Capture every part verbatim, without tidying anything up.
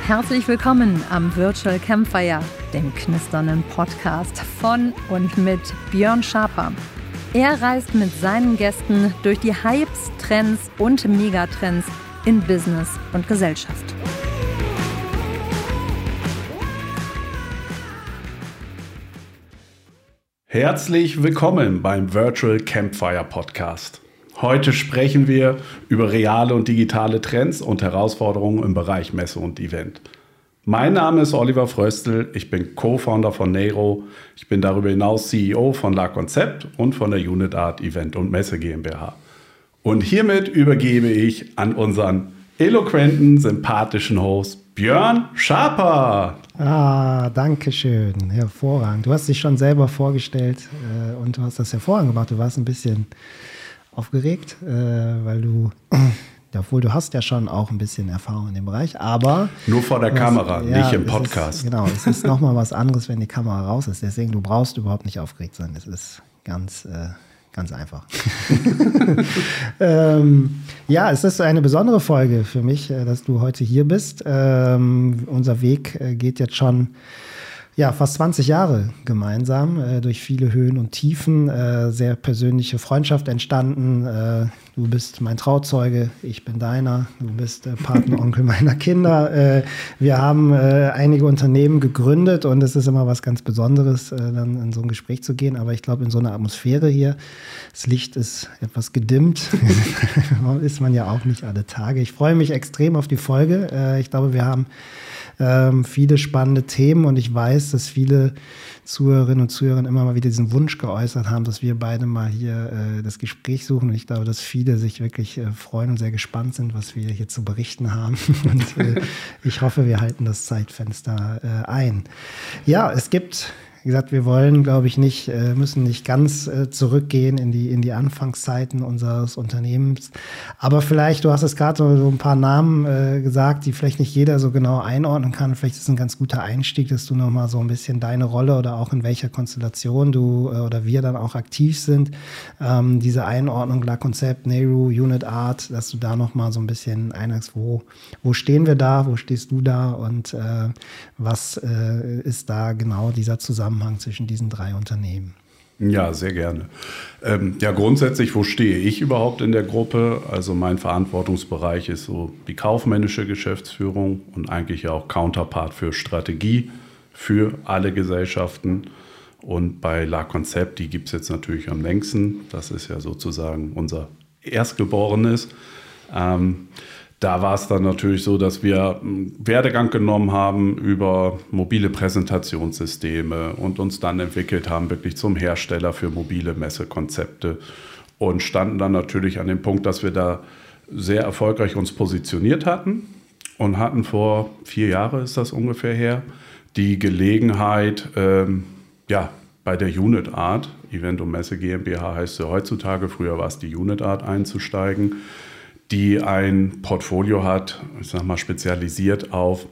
Herzlich willkommen am Virtual Campfire, dem knisternden Podcast von und mit Björn Schaper. Er reist mit seinen Gästen durch die Hypes, Trends und Megatrends in Business und Gesellschaft. Herzlich willkommen beim Virtual Campfire Podcast. Heute sprechen wir über reale und digitale Trends und Herausforderungen im Bereich Messe und Event. Mein Name ist Oliver Fröstl, ich bin Co-Founder von Nero. Ich bin darüber hinaus C E O von La Concept und von der Unit Art Event und Messe GmbH. Und hiermit übergebe ich an unseren eloquenten, sympathischen Host Björn Schaper. Ah, danke schön, hervorragend. Du hast dich schon selber vorgestellt äh, und du hast das hervorragend gemacht. Du warst ein bisschen aufgeregt, äh, weil du, obwohl du hast ja schon auch ein bisschen Erfahrung in dem Bereich, aber... Nur vor der Kamera, ja, nicht im Podcast. Ist, genau, es ist nochmal was anderes, wenn die Kamera raus ist. Deswegen, du brauchst überhaupt nicht aufgeregt sein. Es ist ganz... Äh, Ganz einfach. ähm, ja, es ist eine besondere Folge für mich, dass du heute hier bist. Ähm, unser Weg geht jetzt schon ja, fast zwanzig Jahre gemeinsam, äh, durch viele Höhen und Tiefen, äh, sehr persönliche Freundschaft entstanden. Äh, du bist mein Trauzeuge, ich bin deiner, du bist äh, Patenonkel meiner Kinder. Äh, wir haben äh, einige Unternehmen gegründet und es ist immer was ganz Besonderes, äh, dann in so ein Gespräch zu gehen. Aber ich glaube, in so einer Atmosphäre hier, das Licht ist etwas gedimmt, ist man ja auch nicht alle Tage. Ich freue mich extrem auf die Folge. Äh, ich glaube, wir haben Ähm, viele spannende Themen und ich weiß, dass viele Zuhörerinnen und Zuhörer immer mal wieder diesen Wunsch geäußert haben, dass wir beide mal hier äh, das Gespräch suchen und ich glaube, dass viele sich wirklich äh, freuen und sehr gespannt sind, was wir hier zu berichten haben und äh, ich hoffe, wir halten das Zeitfenster äh, ein. Ja, es gibt... Wie gesagt, wir wollen, glaube ich, nicht, müssen nicht ganz zurückgehen in die, in die Anfangszeiten unseres Unternehmens. Aber vielleicht, du hast es gerade so ein paar Namen äh, gesagt, die vielleicht nicht jeder so genau einordnen kann. Vielleicht ist es ein ganz guter Einstieg, dass du nochmal so ein bisschen deine Rolle oder auch in welcher Konstellation du äh, oder wir dann auch aktiv sind. Ähm, diese Einordnung, La Concept, Nero, Unit Art, dass du da nochmal so ein bisschen einhagst, wo, wo stehen wir da, wo stehst du da und äh, was äh, ist da genau dieser Zusammenhang zwischen diesen drei Unternehmen? Ja, sehr gerne. Ähm, ja, grundsätzlich, wo stehe ich überhaupt in der Gruppe? Also mein Verantwortungsbereich ist so die kaufmännische Geschäftsführung und eigentlich ja auch Counterpart für Strategie für alle Gesellschaften. Und bei La Concept, die gibt es jetzt natürlich am längsten. Das ist ja sozusagen unser Erstgeborenes. Ähm, Da war es dann natürlich so, dass wir einen Werdegang genommen haben über mobile Präsentationssysteme und uns dann entwickelt haben, wirklich zum Hersteller für mobile Messekonzepte und standen dann natürlich an dem Punkt, dass wir da sehr erfolgreich uns positioniert hatten und hatten vor vier Jahren, ist das ungefähr her, die Gelegenheit, ähm, ja, bei der Unit Art, Event und Messe GmbH heißt sie heutzutage, früher war es die Unit Art, einzusteigen, die ein Portfolio hat, ich sag mal spezialisiert auf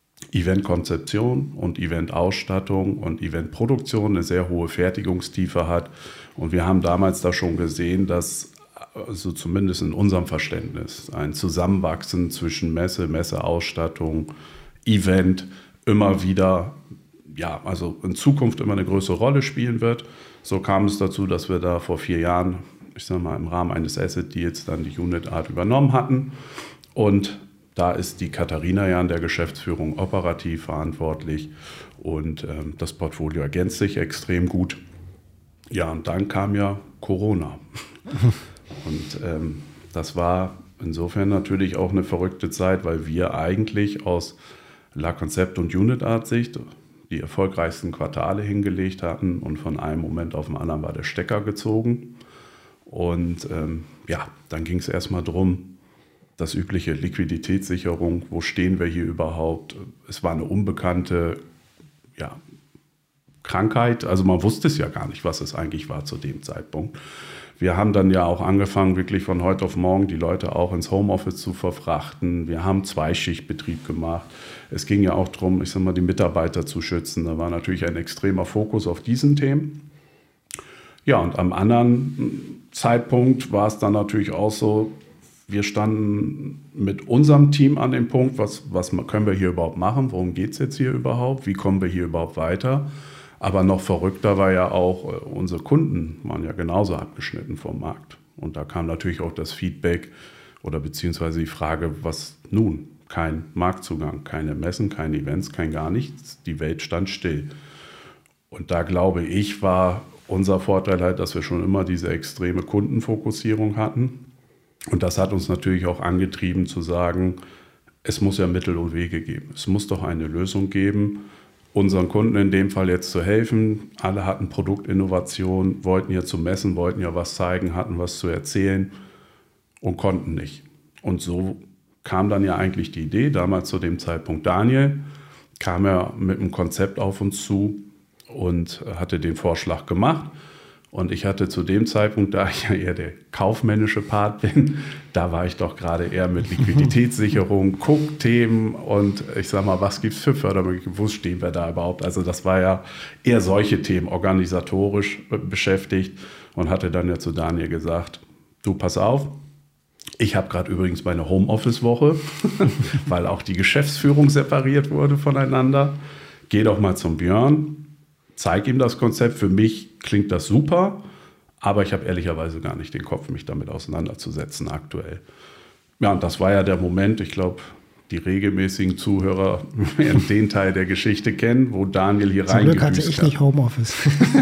Eventkonzeption und Eventausstattung und Eventproduktion, eine sehr hohe Fertigungstiefe hat. Und wir haben damals da schon gesehen, dass, also zumindest in unserem Verständnis, ein Zusammenwachsen zwischen Messe, Messeausstattung, Event immer wieder, ja, also in Zukunft immer eine größere Rolle spielen wird. So kam es dazu, dass wir da vor vier Jahren ich sag mal, im Rahmen eines Asset-Deals dann die Unit Art übernommen hatten. Und da ist die Katharina ja in der Geschäftsführung operativ verantwortlich und ähm, das Portfolio ergänzt sich extrem gut. Ja, und dann kam ja Corona. Und ähm, das war insofern natürlich auch eine verrückte Zeit, weil wir eigentlich aus La Concept und Unit Art Sicht die erfolgreichsten Quartale hingelegt hatten und von einem Moment auf den anderen war der Stecker gezogen. Und ähm, ja, dann ging es erstmal darum, das übliche Liquiditätssicherung, wo stehen wir hier überhaupt? Es war eine unbekannte ja, Krankheit, also man wusste es ja gar nicht, was es eigentlich war zu dem Zeitpunkt. Wir haben dann ja auch angefangen, wirklich von heute auf morgen die Leute auch ins Homeoffice zu verfrachten. Wir haben Zweischichtbetrieb gemacht. Es ging ja auch darum, ich sag mal, die Mitarbeiter zu schützen. Da war natürlich ein extremer Fokus auf diesen Themen. Ja, und am anderen Zeitpunkt war es dann natürlich auch so, wir standen mit unserem Team an dem Punkt, was, was können wir hier überhaupt machen, worum geht es jetzt hier überhaupt, wie kommen wir hier überhaupt weiter. Aber noch verrückter war ja auch, unsere Kunden waren ja genauso abgeschnitten vom Markt. Und da kam natürlich auch das Feedback oder beziehungsweise die Frage, was nun? Kein Marktzugang, keine Messen, keine Events, kein gar nichts. Die Welt stand still. Und da glaube ich, war unser Vorteil halt, dass wir schon immer diese extreme Kundenfokussierung hatten. Und das hat uns natürlich auch angetrieben zu sagen, es muss ja Mittel und Wege geben. Es muss doch eine Lösung geben, unseren Kunden in dem Fall jetzt zu helfen. Alle hatten Produktinnovation, wollten ja zu messen, wollten ja was zeigen, hatten was zu erzählen und konnten nicht. Und so kam dann ja eigentlich die Idee, damals zu dem Zeitpunkt Daniel, kam er mit einem Konzept auf uns zu und hatte den Vorschlag gemacht. Und ich hatte zu dem Zeitpunkt, da ich ja eher der kaufmännische Part bin, da war ich doch gerade eher mit Liquiditätssicherung, Cook-Themen und ich sag mal, was gibt es für Fördermöglichkeiten, wo stehen wir da überhaupt? Also das war ja eher solche Themen, organisatorisch beschäftigt und hatte dann ja zu Daniel gesagt, du pass auf, ich habe gerade übrigens meine Homeoffice-Woche, weil auch die Geschäftsführung separiert wurde voneinander. Geh doch mal zum Björn, zeig ihm das Konzept. Für mich klingt das super, aber ich habe ehrlicherweise gar nicht den Kopf, mich damit auseinanderzusetzen aktuell. Ja, und das war ja der Moment, ich glaube, die regelmäßigen Zuhörer werden den Teil der Geschichte kennen, wo Daniel hier reingedüst hat. Zum Glück hatte ich nicht Homeoffice.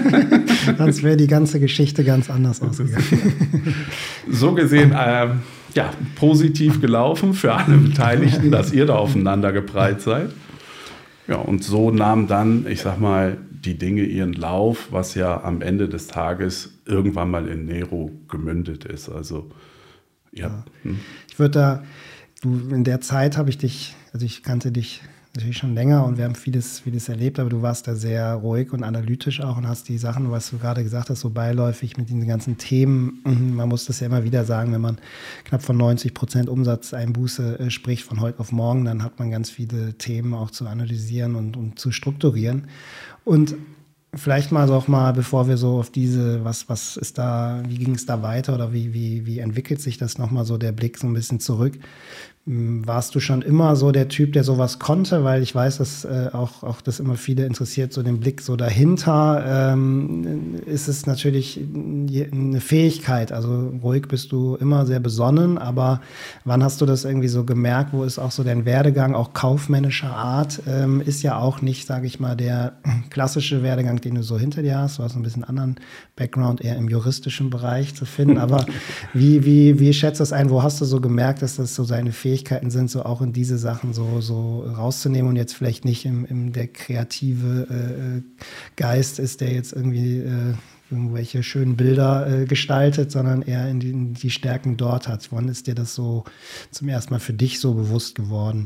Sonst wäre die ganze Geschichte ganz anders ausgegangen. So gesehen, äh, ja, positiv gelaufen für alle Beteiligten, dass ihr da aufeinander geprallt seid. Ja, und so nahmen dann, ich sag mal, die Dinge ihren Lauf, was ja am Ende des Tages irgendwann mal in Nero gemündet ist. Also, ja. ja. Hm. Ich würde da, du, in der Zeit habe ich dich, also ich kannte dich natürlich schon länger und wir haben vieles, vieles erlebt, aber du warst da sehr ruhig und analytisch auch und hast die Sachen, was du gerade gesagt hast, so beiläufig mit diesen ganzen Themen. Man muss das ja immer wieder sagen, wenn man knapp von neunzig Prozent Umsatzeinbuße äh, spricht von heute auf morgen, dann hat man ganz viele Themen auch zu analysieren und, und zu strukturieren. Und vielleicht mal so auch mal, bevor wir so auf diese, was, was ist da, wie ging es da weiter oder wie, wie, wie entwickelt sich das nochmal so der Blick so ein bisschen zurück? Warst du schon immer so der Typ, der sowas konnte? Weil ich weiß, dass äh, auch, auch das immer viele interessiert, so den Blick so dahinter. Ähm, ist es natürlich eine Fähigkeit. Also ruhig bist du immer sehr besonnen, aber wann hast du das irgendwie so gemerkt? Wo ist auch so dein Werdegang, auch kaufmännischer Art? Ähm, ist ja auch nicht, sage ich mal, der klassische Werdegang, den du so hinter dir hast. Du hast ein bisschen anderen Background, eher im juristischen Bereich zu finden. Aber wie, wie, wie schätzt das ein? Wo hast du so gemerkt, dass das so seine Fähigkeit Fähigkeiten sind, so auch in diese Sachen so, so rauszunehmen und jetzt vielleicht nicht im, im der kreative äh, Geist ist, der jetzt irgendwie äh, irgendwelche schönen Bilder äh, gestaltet, sondern eher in die, in die Stärken dort hat. Wann ist dir das so zum ersten Mal für dich so bewusst geworden?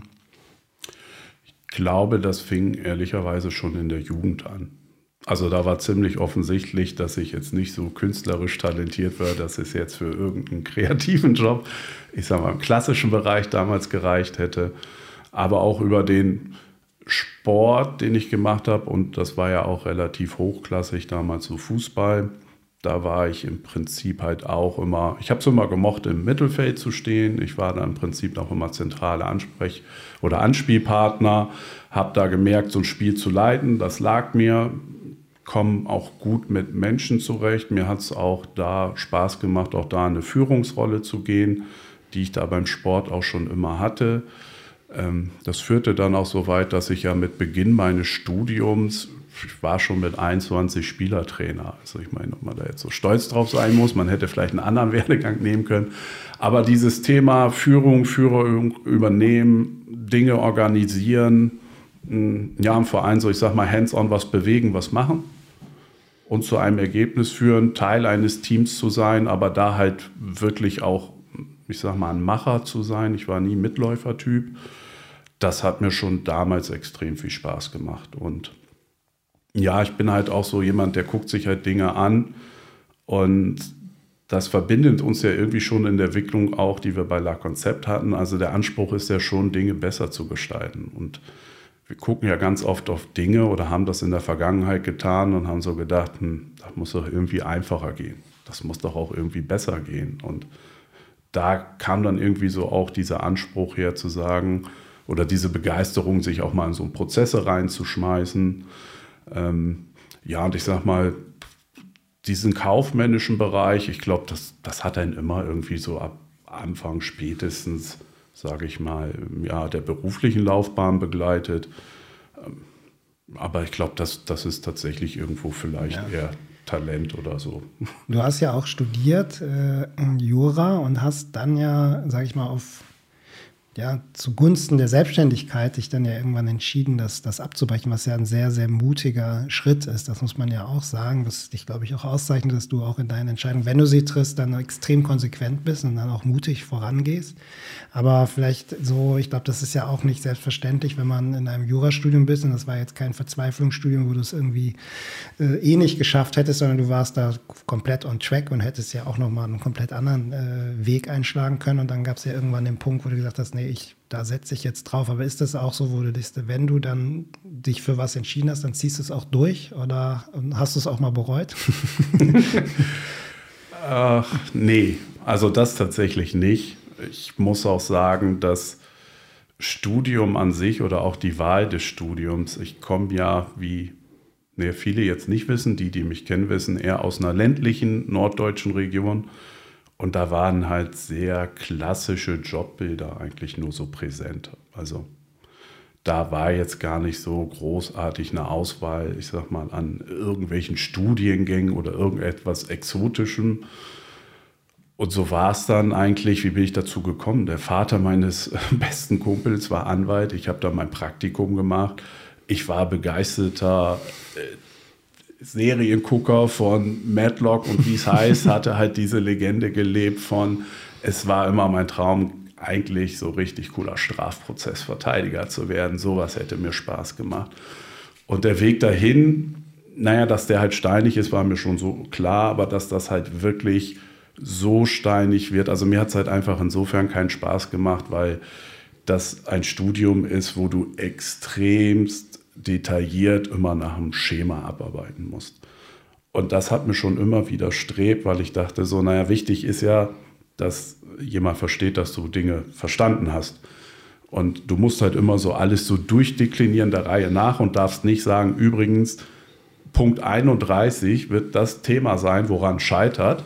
Ich glaube, das fing ehrlicherweise schon in der Jugend an. Also da war ziemlich offensichtlich, dass ich jetzt nicht so künstlerisch talentiert war, dass es jetzt für irgendeinen kreativen Job, ich sag mal im klassischen Bereich damals gereicht hätte, aber auch über den Sport, den ich gemacht habe, und das war ja auch relativ hochklassig damals, so Fußball, da war ich im Prinzip halt auch immer, ich habe es immer gemocht, im Mittelfeld zu stehen, ich war da im Prinzip auch immer zentrale Ansprech- oder Anspielpartner, habe da gemerkt, so ein Spiel zu leiten, das lag mir, komme auch gut mit Menschen zurecht. Mir hat es auch da Spaß gemacht, auch da eine Führungsrolle zu gehen, die ich da beim Sport auch schon immer hatte. Ähm, das führte dann auch so weit, dass ich ja mit Beginn meines Studiums, ich war schon mit einundzwanzig Spielertrainer. Also ich meine, ob man da jetzt so stolz drauf sein muss, man hätte vielleicht einen anderen Werdegang nehmen können. Aber dieses Thema Führung, Führung übernehmen, Dinge organisieren, ja, im Verein so, ich sag mal, hands-on was bewegen, was machen und zu einem Ergebnis führen, Teil eines Teams zu sein, aber da halt wirklich auch, ich sag mal, ein Macher zu sein. Ich war nie Mitläufertyp. Das hat mir schon damals extrem viel Spaß gemacht. Und ja, ich bin halt auch so jemand, der guckt sich halt Dinge an und das verbindet uns ja irgendwie schon in der Entwicklung auch, die wir bei La Concept hatten. Also der Anspruch ist ja schon, Dinge besser zu gestalten. Und wir gucken ja ganz oft auf Dinge oder haben das in der Vergangenheit getan und haben so gedacht, hm, das muss doch irgendwie einfacher gehen. Das muss doch auch irgendwie besser gehen. Und da kam dann irgendwie so auch dieser Anspruch her zu sagen, oder diese Begeisterung, sich auch mal in so Prozesse reinzuschmeißen. Ähm, ja, und ich sag mal, diesen kaufmännischen Bereich, ich glaube, das, das hat einen immer irgendwie so ab Anfang spätestens, sage ich mal, ja, der beruflichen Laufbahn begleitet. Aber ich glaube, das, das ist tatsächlich irgendwo vielleicht ja. eher Talent oder so. Du hast ja auch studiert äh, Jura und hast dann ja, sage ich mal, auf ja, zugunsten der Selbstständigkeit dich dann ja irgendwann entschieden, das, das abzubrechen, was ja ein sehr, sehr mutiger Schritt ist. Das muss man ja auch sagen, was dich, glaube ich, auch auszeichnet, dass du auch in deinen Entscheidungen, wenn du sie triffst, dann extrem konsequent bist und dann auch mutig vorangehst. Aber vielleicht so, ich glaube, das ist ja auch nicht selbstverständlich, wenn man in einem Jurastudium bist, und das war jetzt kein Verzweiflungsstudium, wo du es irgendwie äh, eh nicht geschafft hättest, sondern du warst da komplett on track und hättest ja auch nochmal einen komplett anderen äh, Weg einschlagen können. Und dann gab es ja irgendwann den Punkt, wo du gesagt hast, nee, ich, da setze ich jetzt drauf. Aber ist das auch so, wo du dich, wenn du dann dich für was entschieden hast, dann ziehst du es auch durch oder hast du es auch mal bereut? Ach, nee, also das tatsächlich nicht. Ich muss auch sagen, das Studium an sich oder auch die Wahl des Studiums, ich komme ja, wie nee, viele jetzt nicht wissen, die, die mich kennen, wissen, eher aus einer ländlichen norddeutschen Region. Und da waren halt sehr klassische Jobbilder eigentlich nur so präsent. Also da war jetzt gar nicht so großartig eine Auswahl, ich sag mal, an irgendwelchen Studiengängen oder irgendetwas Exotischem. Und so war es dann eigentlich, wie bin ich dazu gekommen? Der Vater meines besten Kumpels war Anwalt, ich habe da mein Praktikum gemacht. Ich war begeisterter äh, Seriengucker von Matlock und wie es heißt, hatte halt diese Legende gelebt von, es war immer mein Traum, eigentlich so richtig cooler Strafprozessverteidiger zu werden. Sowas hätte mir Spaß gemacht. Und der Weg dahin, naja, dass der halt steinig ist, war mir schon so klar, aber dass das halt wirklich so steinig wird, also mir hat es halt einfach insofern keinen Spaß gemacht, weil das ein Studium ist, wo du extremst detailliert immer nach einem Schema abarbeiten musst. Und das hat mir schon immer widerstrebt, weil ich dachte so, naja, wichtig ist ja, dass jemand versteht, dass du Dinge verstanden hast. Und du musst halt immer so alles so durchdeklinieren der Reihe nach und darfst nicht sagen, übrigens, Punkt einunddreißig wird das Thema sein, woran scheitert.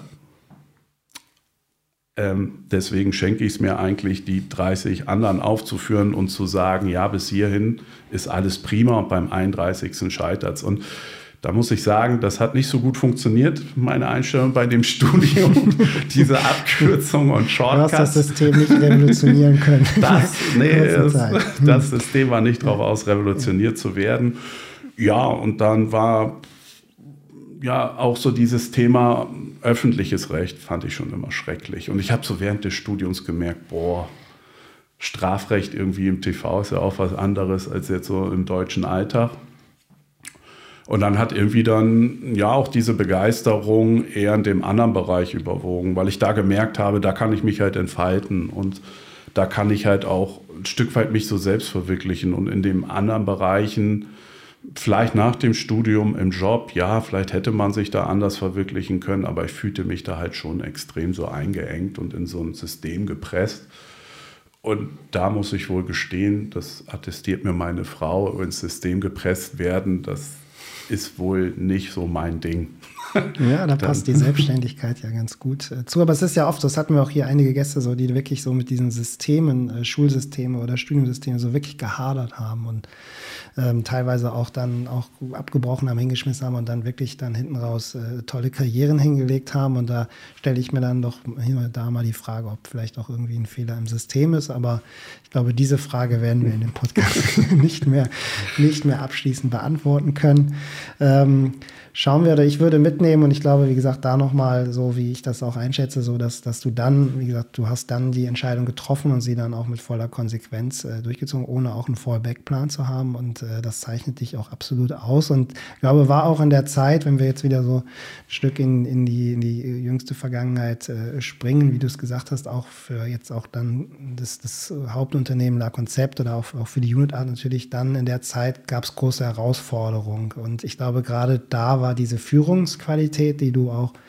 Ähm, deswegen schenke ich es mir eigentlich, die dreißig anderen aufzuführen und zu sagen, ja, bis hierhin ist alles prima und beim einunddreißigsten scheitert es. Und da muss ich sagen, das hat nicht so gut funktioniert, meine Einstellung bei dem Studium, diese Abkürzung und Shortcuts. Du hast das System nicht revolutionieren können. Das, nee, das, das System war nicht darauf aus, revolutioniert zu werden. Ja, und dann war ja auch so dieses Thema öffentliches Recht fand ich schon immer schrecklich. Und ich habe so während des Studiums gemerkt, boah, Strafrecht irgendwie im T V ist ja auch was anderes als jetzt so im deutschen Alltag. Und dann hat irgendwie dann ja auch diese Begeisterung eher in dem anderen Bereich überwogen, weil ich da gemerkt habe, da kann ich mich halt entfalten und da kann ich halt auch ein Stück weit mich so selbst verwirklichen. Und in den anderen Bereichen, vielleicht nach dem Studium im Job, ja, vielleicht hätte man sich da anders verwirklichen können, aber ich fühlte mich da halt schon extrem so eingeengt und in so ein System gepresst. Und da muss ich wohl gestehen, das attestiert mir meine Frau, ins System gepresst werden, das ist wohl nicht so mein Ding. Ja, da passt die Selbstständigkeit ja ganz gut äh, zu. Aber es ist ja oft, das hatten wir auch hier einige Gäste, so, die wirklich so mit diesen Systemen, äh, Schulsysteme oder Studiumsysteme so wirklich gehadert haben und ähm, teilweise auch dann auch abgebrochen haben, hingeschmissen haben und dann wirklich dann hinten raus äh, tolle Karrieren hingelegt haben. Und da stelle ich mir dann doch hier und da mal die Frage, ob vielleicht auch irgendwie ein Fehler im System ist. Aber ich glaube, diese Frage werden wir in dem Podcast nicht mehr, nicht mehr abschließend beantworten können. Ähm, Schauen wir, oder ich würde mitnehmen und ich glaube, wie gesagt, da nochmal, so wie ich das auch einschätze, so dass, dass du dann, wie gesagt, du hast dann die Entscheidung getroffen und sie dann auch mit voller Konsequenz äh, durchgezogen, ohne auch einen Fallback-Plan zu haben und äh, das zeichnet dich auch absolut aus und ich glaube, war auch in der Zeit, wenn wir jetzt wieder so ein Stück in, in, die, in die jüngste Vergangenheit äh, springen, wie du es gesagt hast, auch für jetzt auch dann das, das Hauptunternehmen La Concept oder auch, auch für die Unit Art natürlich, dann in der Zeit gab es große Herausforderungen und ich glaube, gerade da war diese Führungsqualität, die du auch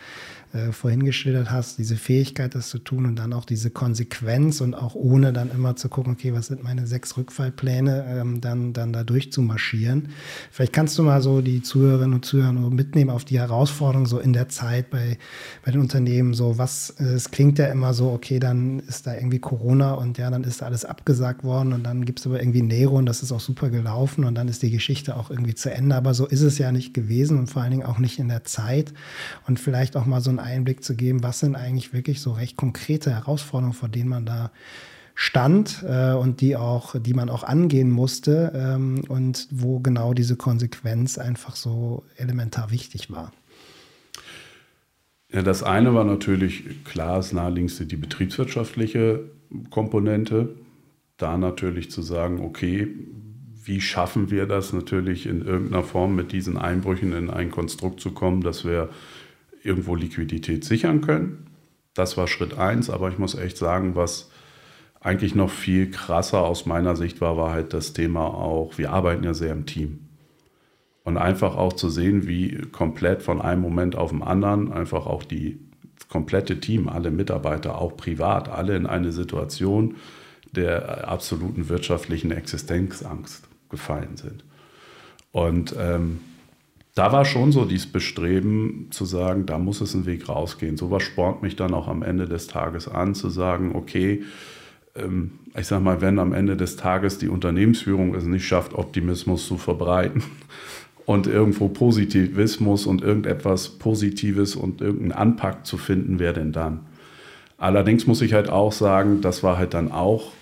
äh, vorhin geschildert hast, diese Fähigkeit, das zu tun und dann auch diese Konsequenz und auch ohne dann immer zu gucken, okay, was sind meine sechs Rückfallpläne, ähm, dann, dann da durchzumarschieren. Vielleicht kannst du mal so die Zuhörerinnen und Zuhörer mitnehmen auf die Herausforderung so in der Zeit bei, bei den Unternehmen, so was, äh, es klingt ja immer so, okay, dann ist da irgendwie Corona und ja, dann ist da alles abgesagt worden und dann gibt es aber irgendwie Nero und das ist auch super gelaufen und dann ist die Geschichte auch irgendwie zu Ende, aber so ist es ja nicht gewesen und vor allen Dingen auch nicht in der Zeit und vielleicht auch mal so einen Einblick zu geben, was sind eigentlich wirklich so recht konkrete Herausforderungen, vor denen man da stand äh, und die auch, die man auch angehen musste ähm, und wo genau diese Konsequenz einfach so elementar wichtig war. Ja, das eine war natürlich, klar, das naheliegendste die betriebswirtschaftliche Komponente. Da natürlich zu sagen, okay, wie schaffen wir das natürlich in irgendeiner Form mit diesen Einbrüchen in ein Konstrukt zu kommen, dass wir irgendwo Liquidität sichern können. Das war Schritt eins, aber ich muss echt sagen, was eigentlich noch viel krasser aus meiner Sicht war, war halt das Thema auch, wir arbeiten ja sehr im Team. Und einfach auch zu sehen, wie komplett von einem Moment auf den anderen einfach auch die das komplette Team, alle Mitarbeiter, auch privat, alle in eine Situation der absoluten wirtschaftlichen Existenzangst gefallen sind. Und ähm, da war schon so dieses Bestreben zu sagen, da muss es einen Weg rausgehen. Sowas spornt mich dann auch am Ende des Tages an, zu sagen, okay, ähm, ich sag mal, wenn am Ende des Tages die Unternehmensführung es nicht schafft, Optimismus zu verbreiten und irgendwo Positivismus und irgendetwas Positives und irgendeinen Anpack zu finden, wer denn dann? Allerdings muss ich halt auch sagen, das war halt dann auch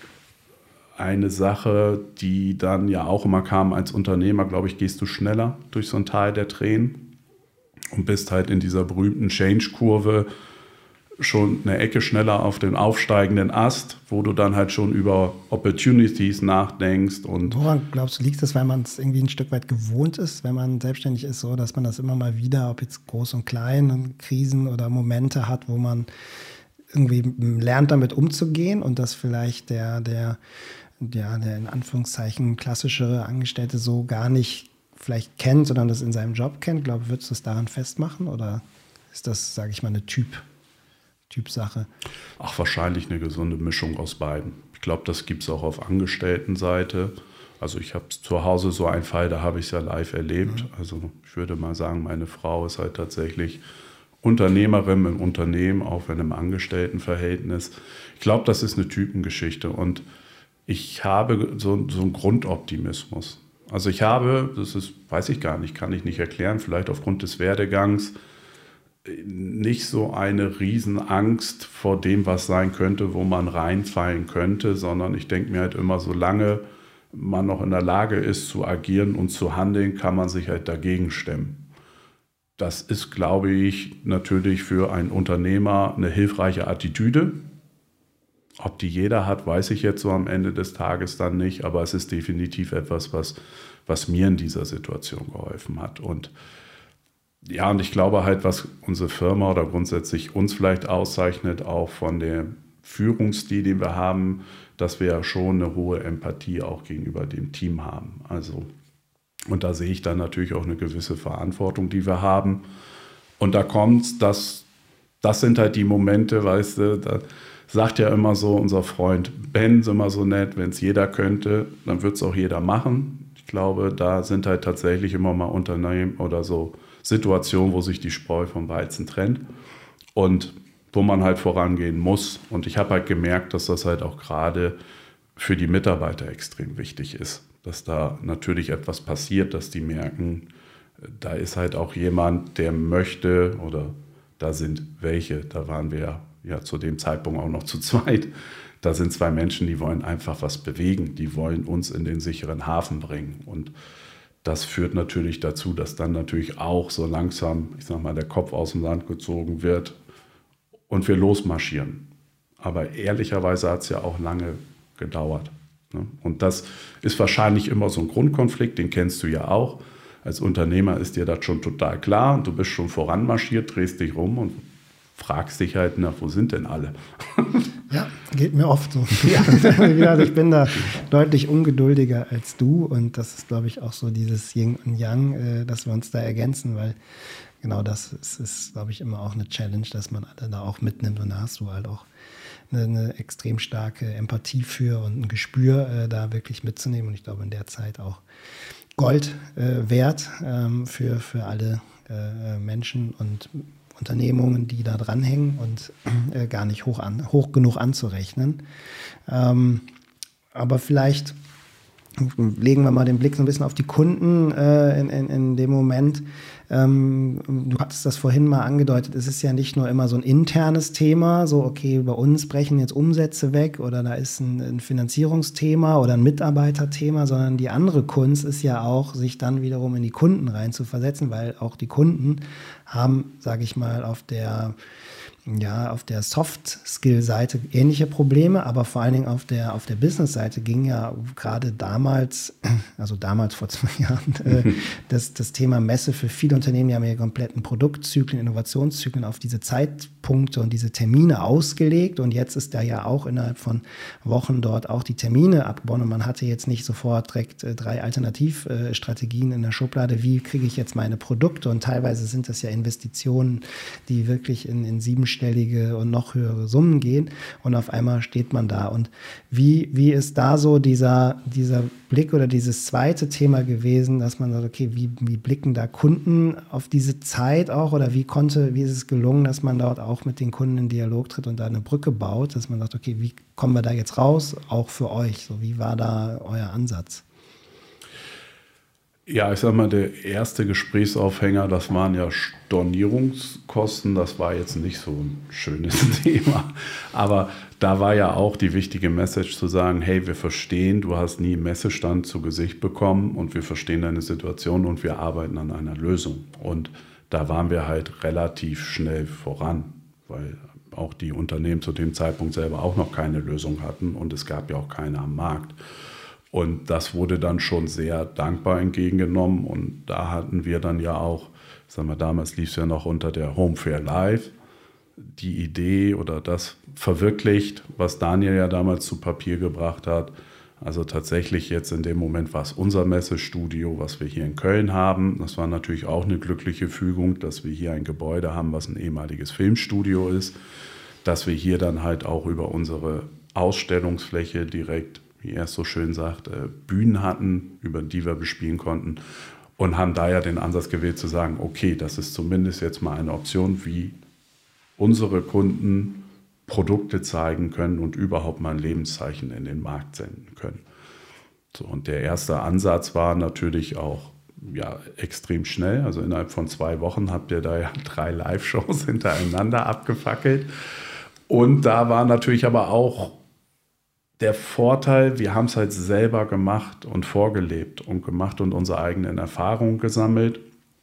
eine Sache, die dann ja auch immer kam als Unternehmer, glaube ich, gehst du schneller durch so ein Tal der Tränen und bist halt in dieser berühmten Change-Kurve schon eine Ecke schneller auf den aufsteigenden Ast, wo du dann halt schon über Opportunities nachdenkst. Und woran glaubst du, liegt das, weil man es irgendwie ein Stück weit gewohnt ist, wenn man selbstständig ist, so, dass man das immer mal wieder, ob jetzt groß und klein, Krisen oder Momente hat, wo man irgendwie lernt, damit umzugehen und dass vielleicht der, der, ja, der in Anführungszeichen klassischere Angestellte so gar nicht vielleicht kennt, sondern das in seinem Job kennt? Glaube, würdest du es daran festmachen oder ist das, sage ich mal, eine Typ, Typsache? Ach, wahrscheinlich eine gesunde Mischung aus beiden. Ich glaube, das gibt es auch auf Angestelltenseite. Also ich habe zu Hause so einen Fall, da habe ich es ja live erlebt. Mhm. Also ich würde mal sagen, meine Frau ist halt tatsächlich Unternehmerin im Unternehmen, auch in einem Angestelltenverhältnis. Ich glaube, das ist eine Typengeschichte und ich habe so, so einen Grundoptimismus. Also ich habe, das ist, weiß ich gar nicht, kann ich nicht erklären, vielleicht aufgrund des Werdegangs, nicht so eine Riesenangst vor dem, was sein könnte, wo man reinfallen könnte, sondern ich denke mir halt immer, solange man noch in der Lage ist zu agieren und zu handeln, kann man sich halt dagegen stemmen. Das ist, glaube ich, natürlich für einen Unternehmer eine hilfreiche Attitüde. Ob die jeder hat, weiß ich jetzt so am Ende des Tages dann nicht, aber es ist definitiv etwas, was, was mir in dieser Situation geholfen hat. Und ja, und ich glaube halt, was unsere Firma oder grundsätzlich uns vielleicht auszeichnet, auch von dem Führungsstil, den wir haben, dass wir ja schon eine hohe Empathie auch gegenüber dem Team haben. Also, und da sehe ich dann natürlich auch eine gewisse Verantwortung, die wir haben. Und da kommt das, das sind halt die Momente, weißt du, da sagt ja immer so unser Freund Ben, ist immer so nett, wenn es jeder könnte, dann wird es auch jeder machen. Ich glaube, da sind halt tatsächlich immer mal Unternehmen oder so Situationen, wo sich die Spreu vom Weizen trennt und wo man halt vorangehen muss. Und ich habe halt gemerkt, dass das halt auch gerade für die Mitarbeiter extrem wichtig ist, dass da natürlich etwas passiert, dass die merken, da ist halt auch jemand, der möchte, oder da sind welche, da waren wir ja zu dem Zeitpunkt auch noch zu zweit, da sind zwei Menschen, die wollen einfach was bewegen, die wollen uns in den sicheren Hafen bringen. Und das führt natürlich dazu, dass dann natürlich auch so langsam, ich sag mal, der Kopf aus dem Sand gezogen wird und wir losmarschieren. Aber ehrlicherweise hat es ja auch lange gedauert. Ne? Und das ist wahrscheinlich immer so ein Grundkonflikt, den kennst du ja auch. Als Unternehmer ist dir das schon total klar und du bist schon voranmarschiert, drehst dich rum und fragst dich halt, na, wo sind denn alle? Ja, geht mir oft so. Ja, ich bin da deutlich ungeduldiger als du und das ist, glaube ich, auch so dieses Yin und Yang, dass wir uns da ergänzen, weil genau das ist, ist glaube ich, immer auch eine Challenge, dass man alle da auch mitnimmt und da hast du halt auch eine, eine extrem starke Empathie für und ein Gespür, äh, da wirklich mitzunehmen und ich glaube in der Zeit auch Gold äh, wert ähm, für, für alle äh, Menschen und Unternehmungen, die da dranhängen und äh, gar nicht hoch, an, hoch genug anzurechnen. Ähm, aber vielleicht legen wir mal den Blick so ein bisschen auf die Kunden äh, in, in, in dem Moment. Ähm, du hattest das vorhin mal angedeutet, es ist ja nicht nur immer so ein internes Thema, so okay, bei uns brechen jetzt Umsätze weg oder da ist ein, ein Finanzierungsthema oder ein Mitarbeiterthema, sondern die andere Kunst ist ja auch, sich dann wiederum in die Kunden rein zu versetzen, weil auch die Kunden haben, sage ich mal, auf der Ja, auf der Soft-Skill-Seite ähnliche Probleme, aber vor allen Dingen auf der, auf der Business-Seite ging ja gerade damals, also damals vor zwei Jahren, äh, das, das Thema Messe für viele Unternehmen, die haben ja kompletten Produktzyklen, Innovationszyklen auf diese Zeitpunkte und diese Termine ausgelegt und jetzt ist da ja auch innerhalb von Wochen dort auch die Termine abgebaut und man hatte jetzt nicht sofort direkt äh, drei Alternativstrategien in der Schublade, wie kriege ich jetzt meine Produkte und teilweise sind das ja Investitionen, die wirklich in, in sieben stellige und noch höhere Summen gehen und auf einmal steht man da. Und wie, wie ist da so dieser, dieser Blick oder dieses zweite Thema gewesen, dass man sagt, okay, wie, wie blicken da Kunden auf diese Zeit auch oder wie konnte, wie ist es gelungen, dass man dort auch mit den Kunden in Dialog tritt und da eine Brücke baut, dass man sagt, okay, wie kommen wir da jetzt raus, auch für euch? So, wie war da euer Ansatz? Ja, ich sag mal, der erste Gesprächsaufhänger, das waren ja Stornierungskosten. Das war jetzt nicht so ein schönes Thema. Aber da war ja auch die wichtige Message zu sagen, hey, wir verstehen, du hast nie einen Messestand zu Gesicht bekommen und wir verstehen deine Situation und wir arbeiten an einer Lösung. Und da waren wir halt relativ schnell voran, weil auch die Unternehmen zu dem Zeitpunkt selber auch noch keine Lösung hatten und es gab ja auch keine am Markt. Und das wurde dann schon sehr dankbar entgegengenommen. Und da hatten wir dann ja auch, sagen wir, damals lief es ja noch unter der Home Fair Live, die Idee oder das verwirklicht, was Daniel ja damals zu Papier gebracht hat. Also tatsächlich jetzt in dem Moment war es unser Messestudio, was wir hier in Köln haben. Das war natürlich auch eine glückliche Fügung, dass wir hier ein Gebäude haben, was ein ehemaliges Filmstudio ist. Dass wir hier dann halt auch über unsere Ausstellungsfläche direkt, wie er es so schön sagt, Bühnen hatten, über die wir bespielen konnten und haben da ja den Ansatz gewählt zu sagen, okay, das ist zumindest jetzt mal eine Option, wie unsere Kunden Produkte zeigen können und überhaupt mal ein Lebenszeichen in den Markt senden können. So, und der erste Ansatz war natürlich auch ja, extrem schnell, also innerhalb von zwei Wochen habt ihr da ja drei Live-Shows hintereinander abgefackelt und da war natürlich aber auch der Vorteil, wir haben es halt selber gemacht und vorgelebt und gemacht und unsere eigenen Erfahrungen gesammelt.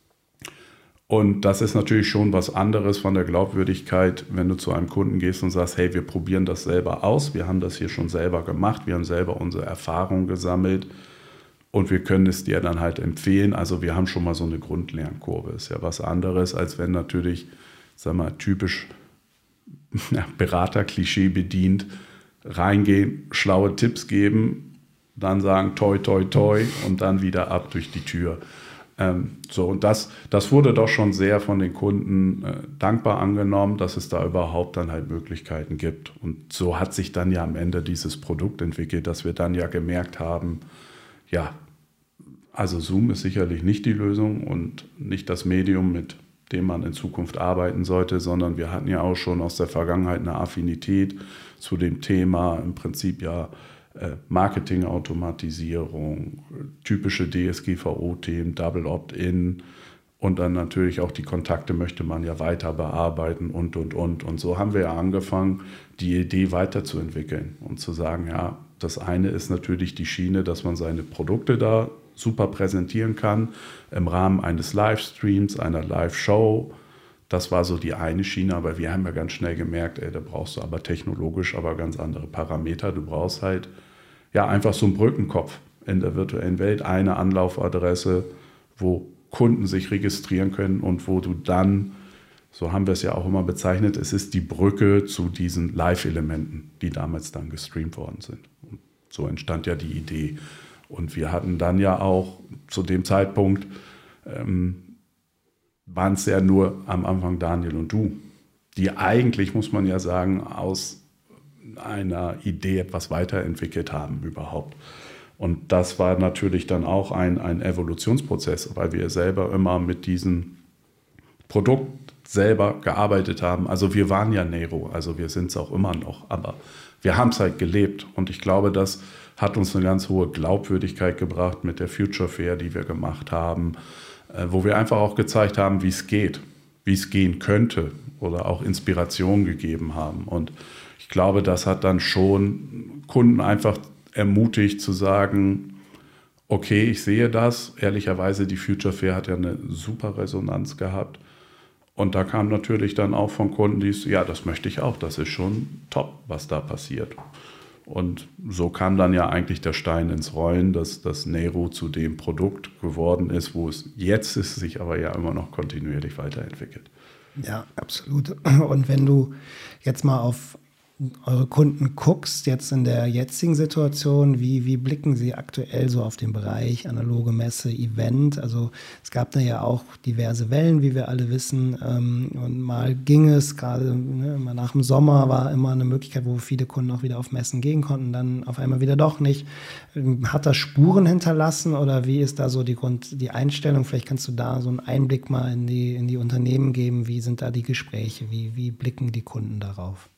Und das ist natürlich schon was anderes von der Glaubwürdigkeit, wenn du zu einem Kunden gehst und sagst, hey, wir probieren das selber aus, wir haben das hier schon selber gemacht, wir haben selber unsere Erfahrungen gesammelt und wir können es dir dann halt empfehlen. Also wir haben schon mal so eine Grundlernkurve. Ist ja was anderes, als wenn natürlich, sag mal, typisch ja, Berater-Klischee bedient, reingehen, schlaue Tipps geben, dann sagen toi, toi, toi und dann wieder ab durch die Tür. Ähm, so, und das, das wurde doch schon sehr von den Kunden äh, dankbar angenommen, dass es da überhaupt dann halt Möglichkeiten gibt. Und so hat sich dann ja am Ende dieses Produkt entwickelt, dass wir dann ja gemerkt haben, ja, also Zoom ist sicherlich nicht die Lösung und nicht das Medium, mit dem man in Zukunft arbeiten sollte, sondern wir hatten ja auch schon aus der Vergangenheit eine Affinität zu dem Thema, im Prinzip ja äh, Marketing-Automatisierung, typische D S G V O-Themen, Double Opt-in und dann natürlich auch die Kontakte möchte man ja weiter bearbeiten und, und, und. Und so haben wir ja angefangen, die Idee weiterzuentwickeln und zu sagen, ja, das eine ist natürlich die Schiene, dass man seine Produkte da super präsentieren kann im Rahmen eines Livestreams, einer Live-Show. Das war so die eine Schiene, aber wir haben ja ganz schnell gemerkt, ey, da brauchst du aber technologisch aber ganz andere Parameter. Du brauchst halt ja einfach so einen Brückenkopf in der virtuellen Welt, eine Anlaufadresse, wo Kunden sich registrieren können und wo du dann, so haben wir es ja auch immer bezeichnet, es ist die Brücke zu diesen Live-Elementen, die damals dann gestreamt worden sind. Und so entstand ja die Idee. Und wir hatten dann ja auch zu dem Zeitpunkt, ähm, waren es ja nur am Anfang Daniel und du, die eigentlich, muss man ja sagen, aus einer Idee etwas weiterentwickelt haben überhaupt. Und das war natürlich dann auch ein, ein Evolutionsprozess, weil wir selber immer mit diesem Produkt selber gearbeitet haben. Also wir waren ja Nero, also wir sind es auch immer noch, aber wir haben es halt gelebt. Und ich glaube, das hat uns eine ganz hohe Glaubwürdigkeit gebracht mit der Future Fair, die wir gemacht haben, wo wir einfach auch gezeigt haben, wie es geht, wie es gehen könnte oder auch Inspiration gegeben haben. Und ich glaube, das hat dann schon Kunden einfach ermutigt zu sagen, okay, ich sehe das. Ehrlicherweise, die Future Fair hat ja eine super Resonanz gehabt. Und da kam natürlich dann auch von Kunden, die ja, das möchte ich auch, das ist schon top, was da passiert. Und so kam dann ja eigentlich der Stein ins Rollen, dass das Nero zu dem Produkt geworden ist, wo es jetzt ist, sich aber ja immer noch kontinuierlich weiterentwickelt. Ja, absolut. Und wenn du jetzt mal auf eure Kunden guckst, jetzt in der jetzigen Situation, wie, wie blicken sie aktuell so auf den Bereich analoge Messe, Event? Also es gab da ja auch diverse Wellen, wie wir alle wissen. Ähm, und mal ging es, gerade ne, immer nach dem Sommer war immer eine Möglichkeit, wo viele Kunden auch wieder auf Messen gehen konnten, dann auf einmal wieder doch nicht. Hat das Spuren hinterlassen oder wie ist da so die Grund, die Einstellung? Vielleicht kannst du da so einen Einblick mal in die, in die Unternehmen geben. Wie sind da die Gespräche? Wie, wie blicken die Kunden darauf?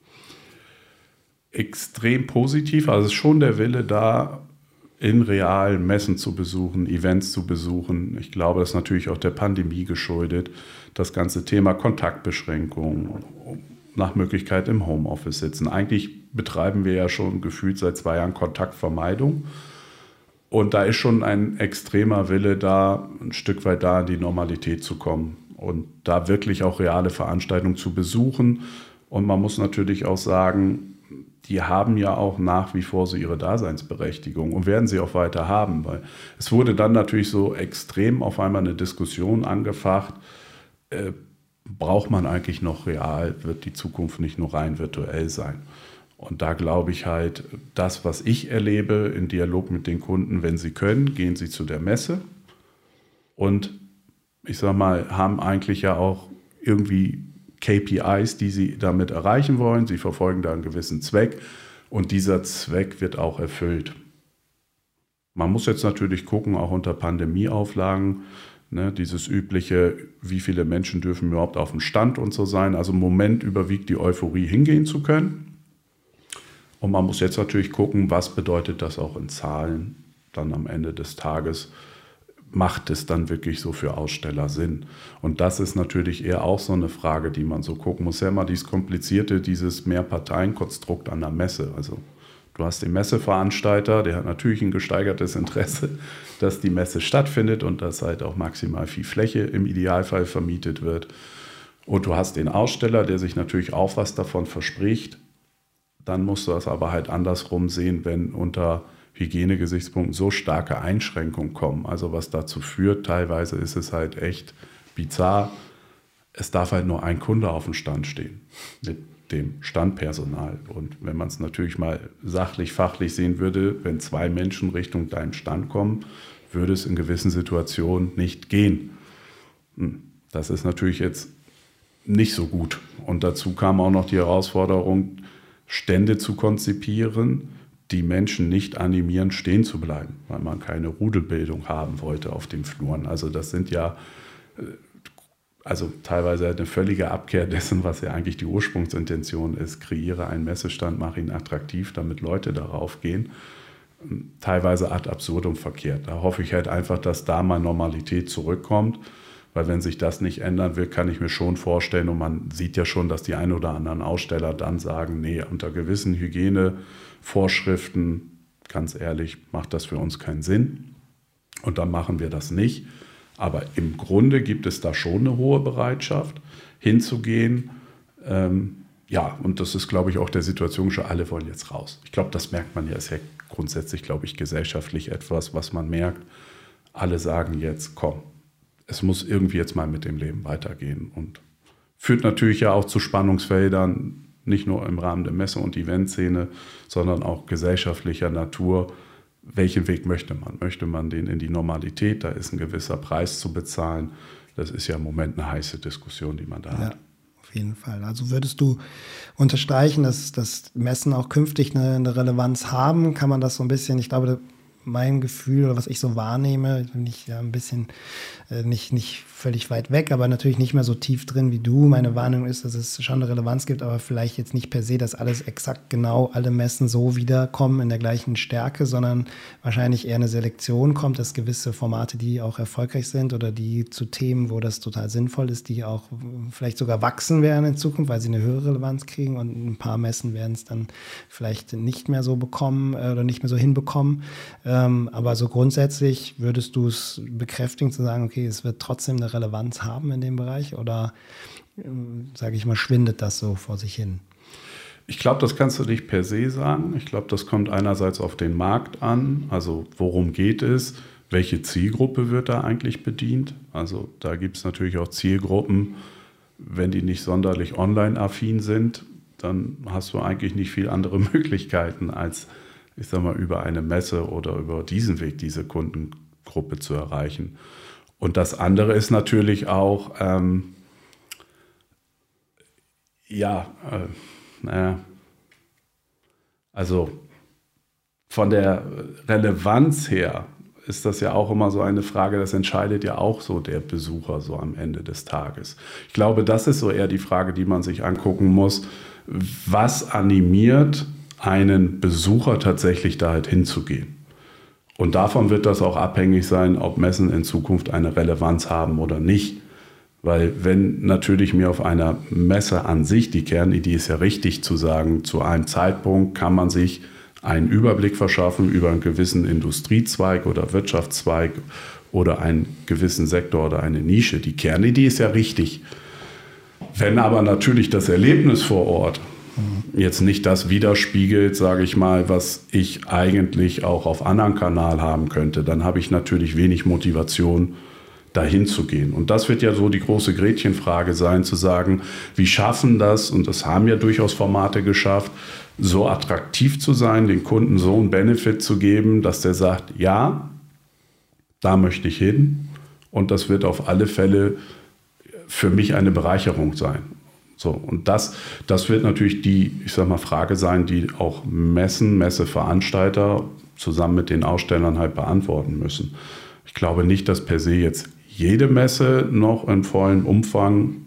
Extrem positiv. Also es ist schon der Wille da, in realen Messen zu besuchen, Events zu besuchen. Ich glaube, das ist natürlich auch der Pandemie geschuldet. Das ganze Thema Kontaktbeschränkung, nach Möglichkeit im Homeoffice sitzen. Eigentlich betreiben wir ja schon gefühlt seit zwei Jahren Kontaktvermeidung. Und da ist schon ein extremer Wille da, ein Stück weit da in die Normalität zu kommen und da wirklich auch reale Veranstaltungen zu besuchen. Und man muss natürlich auch sagen, die haben ja auch nach wie vor so ihre Daseinsberechtigung und werden sie auch weiter haben, weil es wurde dann natürlich so extrem auf einmal eine Diskussion angefacht, äh, braucht man eigentlich noch real, wird die Zukunft nicht nur rein virtuell sein? Und da glaube ich halt, das, was ich erlebe im Dialog mit den Kunden, wenn sie können, gehen sie zu der Messe und ich sag mal, haben eigentlich ja auch irgendwie K P Is, die sie damit erreichen wollen. Sie verfolgen da einen gewissen Zweck und dieser Zweck wird auch erfüllt. Man muss jetzt natürlich gucken, auch unter Pandemieauflagen, ne, dieses übliche, wie viele Menschen dürfen überhaupt auf dem Stand und so sein. Also im Moment überwiegt die Euphorie, hingehen zu können. Und man muss jetzt natürlich gucken, was bedeutet das auch in Zahlen dann am Ende des Tages. Macht es dann wirklich so für Aussteller Sinn? Und das ist natürlich eher auch so eine Frage, die man so gucken muss. Ja, immer dieses komplizierte, dieses Mehrparteienkonstrukt an der Messe. Also du hast den Messeveranstalter, der hat natürlich ein gesteigertes Interesse, dass die Messe stattfindet und dass halt auch maximal viel Fläche im Idealfall vermietet wird. Und du hast den Aussteller, der sich natürlich auch was davon verspricht. Dann musst du das aber halt andersrum sehen, wenn unter Hygienegesichtspunkten so starke Einschränkungen kommen. Also was dazu führt, teilweise ist es halt echt bizarr. Es darf halt nur ein Kunde auf dem Stand stehen mit dem Standpersonal. Und wenn man es natürlich mal sachlich, fachlich sehen würde, wenn zwei Menschen Richtung deinem Stand kommen, würde es in gewissen Situationen nicht gehen. Das ist natürlich jetzt nicht so gut. Und dazu kam auch noch die Herausforderung, Stände zu konzipieren, die Menschen nicht animieren, stehen zu bleiben, weil man keine Rudelbildung haben wollte auf den Fluren. Also das sind ja also teilweise eine völlige Abkehr dessen, was ja eigentlich die Ursprungsintention ist. Kreiere einen Messestand, mache ihn attraktiv, damit Leute darauf gehen. Teilweise ad absurdum verkehrt. Da hoffe ich halt einfach, dass da mal Normalität zurückkommt, weil wenn sich das nicht ändern will, kann ich mir schon vorstellen, und man sieht ja schon, dass die ein oder anderen Aussteller dann sagen, nee, unter gewissen Hygienevorschriften, ganz ehrlich, macht das für uns keinen Sinn. Und dann machen wir das nicht. Aber im Grunde gibt es da schon eine hohe Bereitschaft, hinzugehen. Ähm, ja, und das ist, glaube ich, auch der Situation schon, alle wollen jetzt raus. Ich glaube, das merkt man ja, ist ja grundsätzlich, glaube ich, gesellschaftlich etwas, was man merkt. Alle sagen jetzt, komm, es muss irgendwie jetzt mal mit dem Leben weitergehen. Und führt natürlich ja auch zu Spannungsfeldern, nicht nur im Rahmen der Messe- und Eventszene, sondern auch gesellschaftlicher Natur. Welchen Weg möchte man? Möchte man den in die Normalität? Da ist ein gewisser Preis zu bezahlen. das ist ja im Moment eine heiße Diskussion, die man da ja, hat. Auf jeden Fall. Also würdest du unterstreichen, dass, dass Messen auch künftig eine, eine Relevanz haben? Kann man das so ein bisschen, ich glaube, mein Gefühl oder was ich so wahrnehme, bin ich ja ein bisschen äh, nicht, nicht völlig weit weg, aber natürlich nicht mehr so tief drin wie du. Meine Wahrnehmung ist, dass es schon eine Relevanz gibt, aber vielleicht jetzt nicht per se, dass alles exakt genau, alle Messen so wiederkommen in der gleichen Stärke, sondern wahrscheinlich eher eine Selektion kommt, dass gewisse Formate, die auch erfolgreich sind oder die zu Themen, wo das total sinnvoll ist, die auch vielleicht sogar wachsen werden in Zukunft, weil sie eine höhere Relevanz kriegen, und ein paar Messen werden es dann vielleicht nicht mehr so bekommen äh, oder nicht mehr so hinbekommen. Ähm, aber so grundsätzlich würdest du es bekräftigen, zu sagen, okay, es wird trotzdem eine Relevanz haben in dem Bereich, oder äh, sage ich mal, schwindet das so vor sich hin? Ich glaube, das kannst du nicht per se sagen. Ich glaube, das kommt einerseits auf den Markt an, also worum geht es, welche Zielgruppe wird da eigentlich bedient. Also da gibt es natürlich auch Zielgruppen, wenn die nicht sonderlich online-affin sind, dann hast du eigentlich nicht viel andere Möglichkeiten, als, ich sag mal, über eine Messe oder über diesen Weg diese Kundengruppe zu erreichen. Und das andere ist natürlich auch, ähm, ja, äh, naja, also von der Relevanz her ist das ja auch immer so eine Frage, das entscheidet ja auch so der Besucher so am Ende des Tages. Ich glaube, das ist so eher die Frage, die man sich angucken muss. Was animiert einen Besucher tatsächlich da halt hinzugehen? Und davon wird das auch abhängig sein, ob Messen in Zukunft eine Relevanz haben oder nicht. Weil wenn natürlich mir auf einer Messe an sich, die Kernidee ist ja richtig zu sagen, zu einem Zeitpunkt kann man sich einen Überblick verschaffen über einen gewissen Industriezweig oder Wirtschaftszweig oder einen gewissen Sektor oder eine Nische. Die Kernidee ist ja richtig. Wenn aber natürlich das Erlebnis vor Ort jetzt nicht das widerspiegelt, sage ich mal, was ich eigentlich auch auf anderen Kanal haben könnte, dann habe ich natürlich wenig Motivation, dahin zu gehen. Und das wird ja so die große Gretchenfrage sein, zu sagen, wie schaffen das, und das haben ja durchaus Formate geschafft, so attraktiv zu sein, den Kunden so einen Benefit zu geben, dass der sagt, ja, da möchte ich hin, und das wird auf alle Fälle für mich eine Bereicherung sein. So, und das, das wird natürlich die, ich sag mal, Frage sein, die auch Messen, Messeveranstalter zusammen mit den Ausstellern halt beantworten müssen. Ich glaube nicht, dass per se jetzt jede Messe noch in vollem Umfang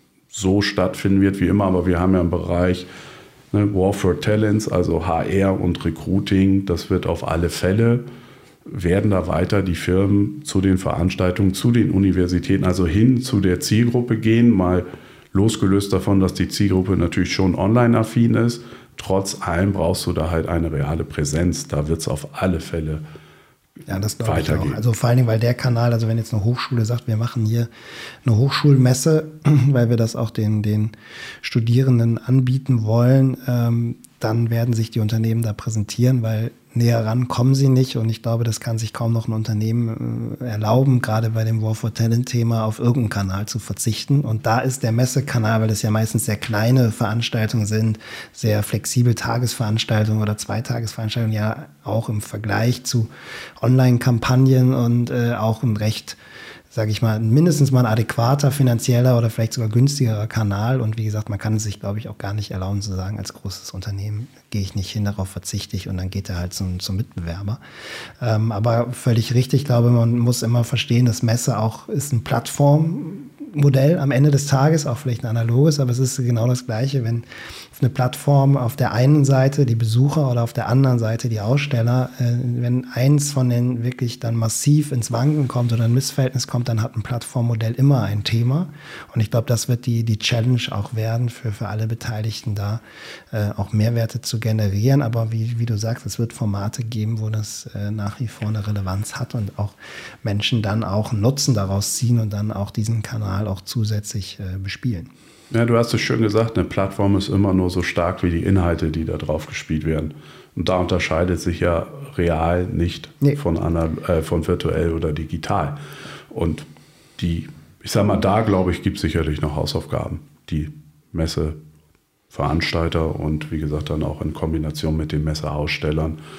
so stattfinden wird wie immer, aber wir haben ja im Bereich, ne, War for Talents, also H R und Recruiting, das wird auf alle Fälle, werden da weiter die Firmen zu den Veranstaltungen, zu den Universitäten, also hin zu der Zielgruppe gehen, mal losgelöst davon, dass die Zielgruppe natürlich schon online-affin ist. Trotz allem brauchst du da halt eine reale Präsenz. Da wird es auf alle Fälle ja, das glaube ich auch. Also vor allen Dingen, weil der Kanal, also wenn jetzt eine Hochschule sagt, wir machen hier eine Hochschulmesse, weil wir das auch den, den Studierenden anbieten wollen, ähm, dann werden sich die Unternehmen da präsentieren, weil näher ran kommen sie nicht, und ich glaube, das kann sich kaum noch ein Unternehmen äh, erlauben, gerade bei dem War for Talent Thema auf irgendeinen Kanal zu verzichten. Und da ist der Messekanal, weil das ja meistens sehr kleine Veranstaltungen sind, sehr flexibel Tagesveranstaltungen oder Zweitagesveranstaltungen, ja auch im Vergleich zu Online-Kampagnen und äh, auch ein recht, sage ich mal, mindestens mal ein adäquater, finanzieller oder vielleicht sogar günstigerer Kanal. Und wie gesagt, man kann es sich, glaube ich, auch gar nicht erlauben zu sagen, als großes Unternehmen gehe ich nicht hin, darauf verzichte ich, und dann geht er halt zum, zum Mitbewerber. Ähm, aber völlig richtig, ich glaube, man muss immer verstehen, dass Messe auch ist ein Plattformmodell am Ende des Tages, auch vielleicht ein analoges, aber es ist genau das Gleiche, wenn eine Plattform auf der einen Seite die Besucher oder auf der anderen Seite die Aussteller, äh, wenn eins von denen wirklich dann massiv ins Wanken kommt oder ein Missverhältnis kommt, dann hat ein Plattformmodell immer ein Thema. Und ich glaube, das wird die, die Challenge auch werden, für, für alle Beteiligten da äh, auch Mehrwerte zu generieren. Aber wie, wie du sagst, es wird Formate geben, wo das äh, nach wie vor eine Relevanz hat und auch Menschen dann auch einen Nutzen daraus ziehen und dann auch diesen Kanal auch zusätzlich äh, bespielen. Ja, du hast es schön gesagt, eine Plattform ist immer nur so stark wie die Inhalte, die da drauf gespielt werden. Und da unterscheidet sich ja real nicht nee. von, einer, äh, von virtuell oder digital. Und die, ich sag mal, da glaube ich, gibt es sicherlich noch Hausaufgaben, die Messeveranstalter und wie gesagt dann auch in Kombination mit den Messeausstellern,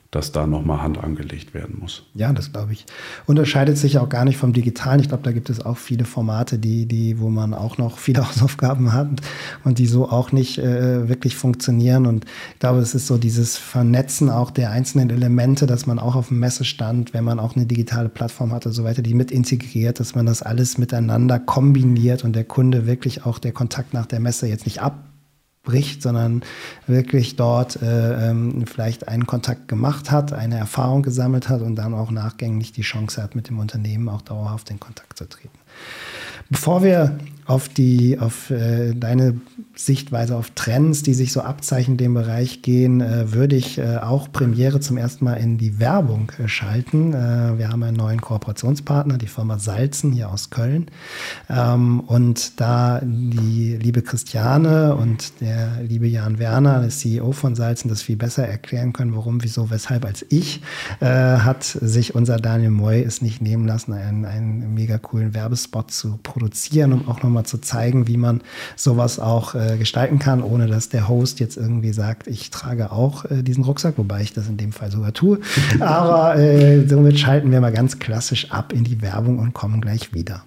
dass da nochmal Hand angelegt werden muss. Ja, das glaube ich. Unterscheidet sich auch gar nicht vom Digitalen. Ich glaube, da gibt es auch viele Formate, die, die, wo man auch noch viele Hausaufgaben hat und die so auch nicht äh, wirklich funktionieren. Und ich glaube, es ist so dieses Vernetzen auch der einzelnen Elemente, dass man auch auf dem Messestand, wenn man auch eine digitale Plattform hat und so weiter, die mit integriert, dass man das alles miteinander kombiniert und der Kunde wirklich auch der Kontakt nach der Messe jetzt nicht ab bricht, sondern wirklich dort äh, ähm, vielleicht einen Kontakt gemacht hat, eine Erfahrung gesammelt hat und dann auch nachgängig die Chance hat, mit dem Unternehmen auch dauerhaft in Kontakt zu treten. Bevor wir auf die, auf äh, deine Sichtweise auf Trends, die sich so abzeichnen in dem Bereich gehen, äh, würde ich äh, auch Premiere zum ersten Mal in die Werbung äh, schalten. Äh, wir haben einen neuen Kooperationspartner, die Firma Salzen hier aus Köln. Ähm, und da die liebe Christiane und der liebe Jan Werner, der C E O von Salzen, das viel besser erklären können, warum, wieso, weshalb als ich, äh, hat sich unser Daniel Moy es nicht nehmen lassen, einen, einen mega coolen Werbespot zu produzieren, um auch nochmal zu zeigen, wie man sowas auch äh, gestalten kann, ohne dass der Host jetzt irgendwie sagt, ich trage auch äh, diesen Rucksack, wobei ich das in dem Fall sogar tue. Aber äh, somit schalten wir mal ganz klassisch ab in die Werbung und kommen gleich wieder.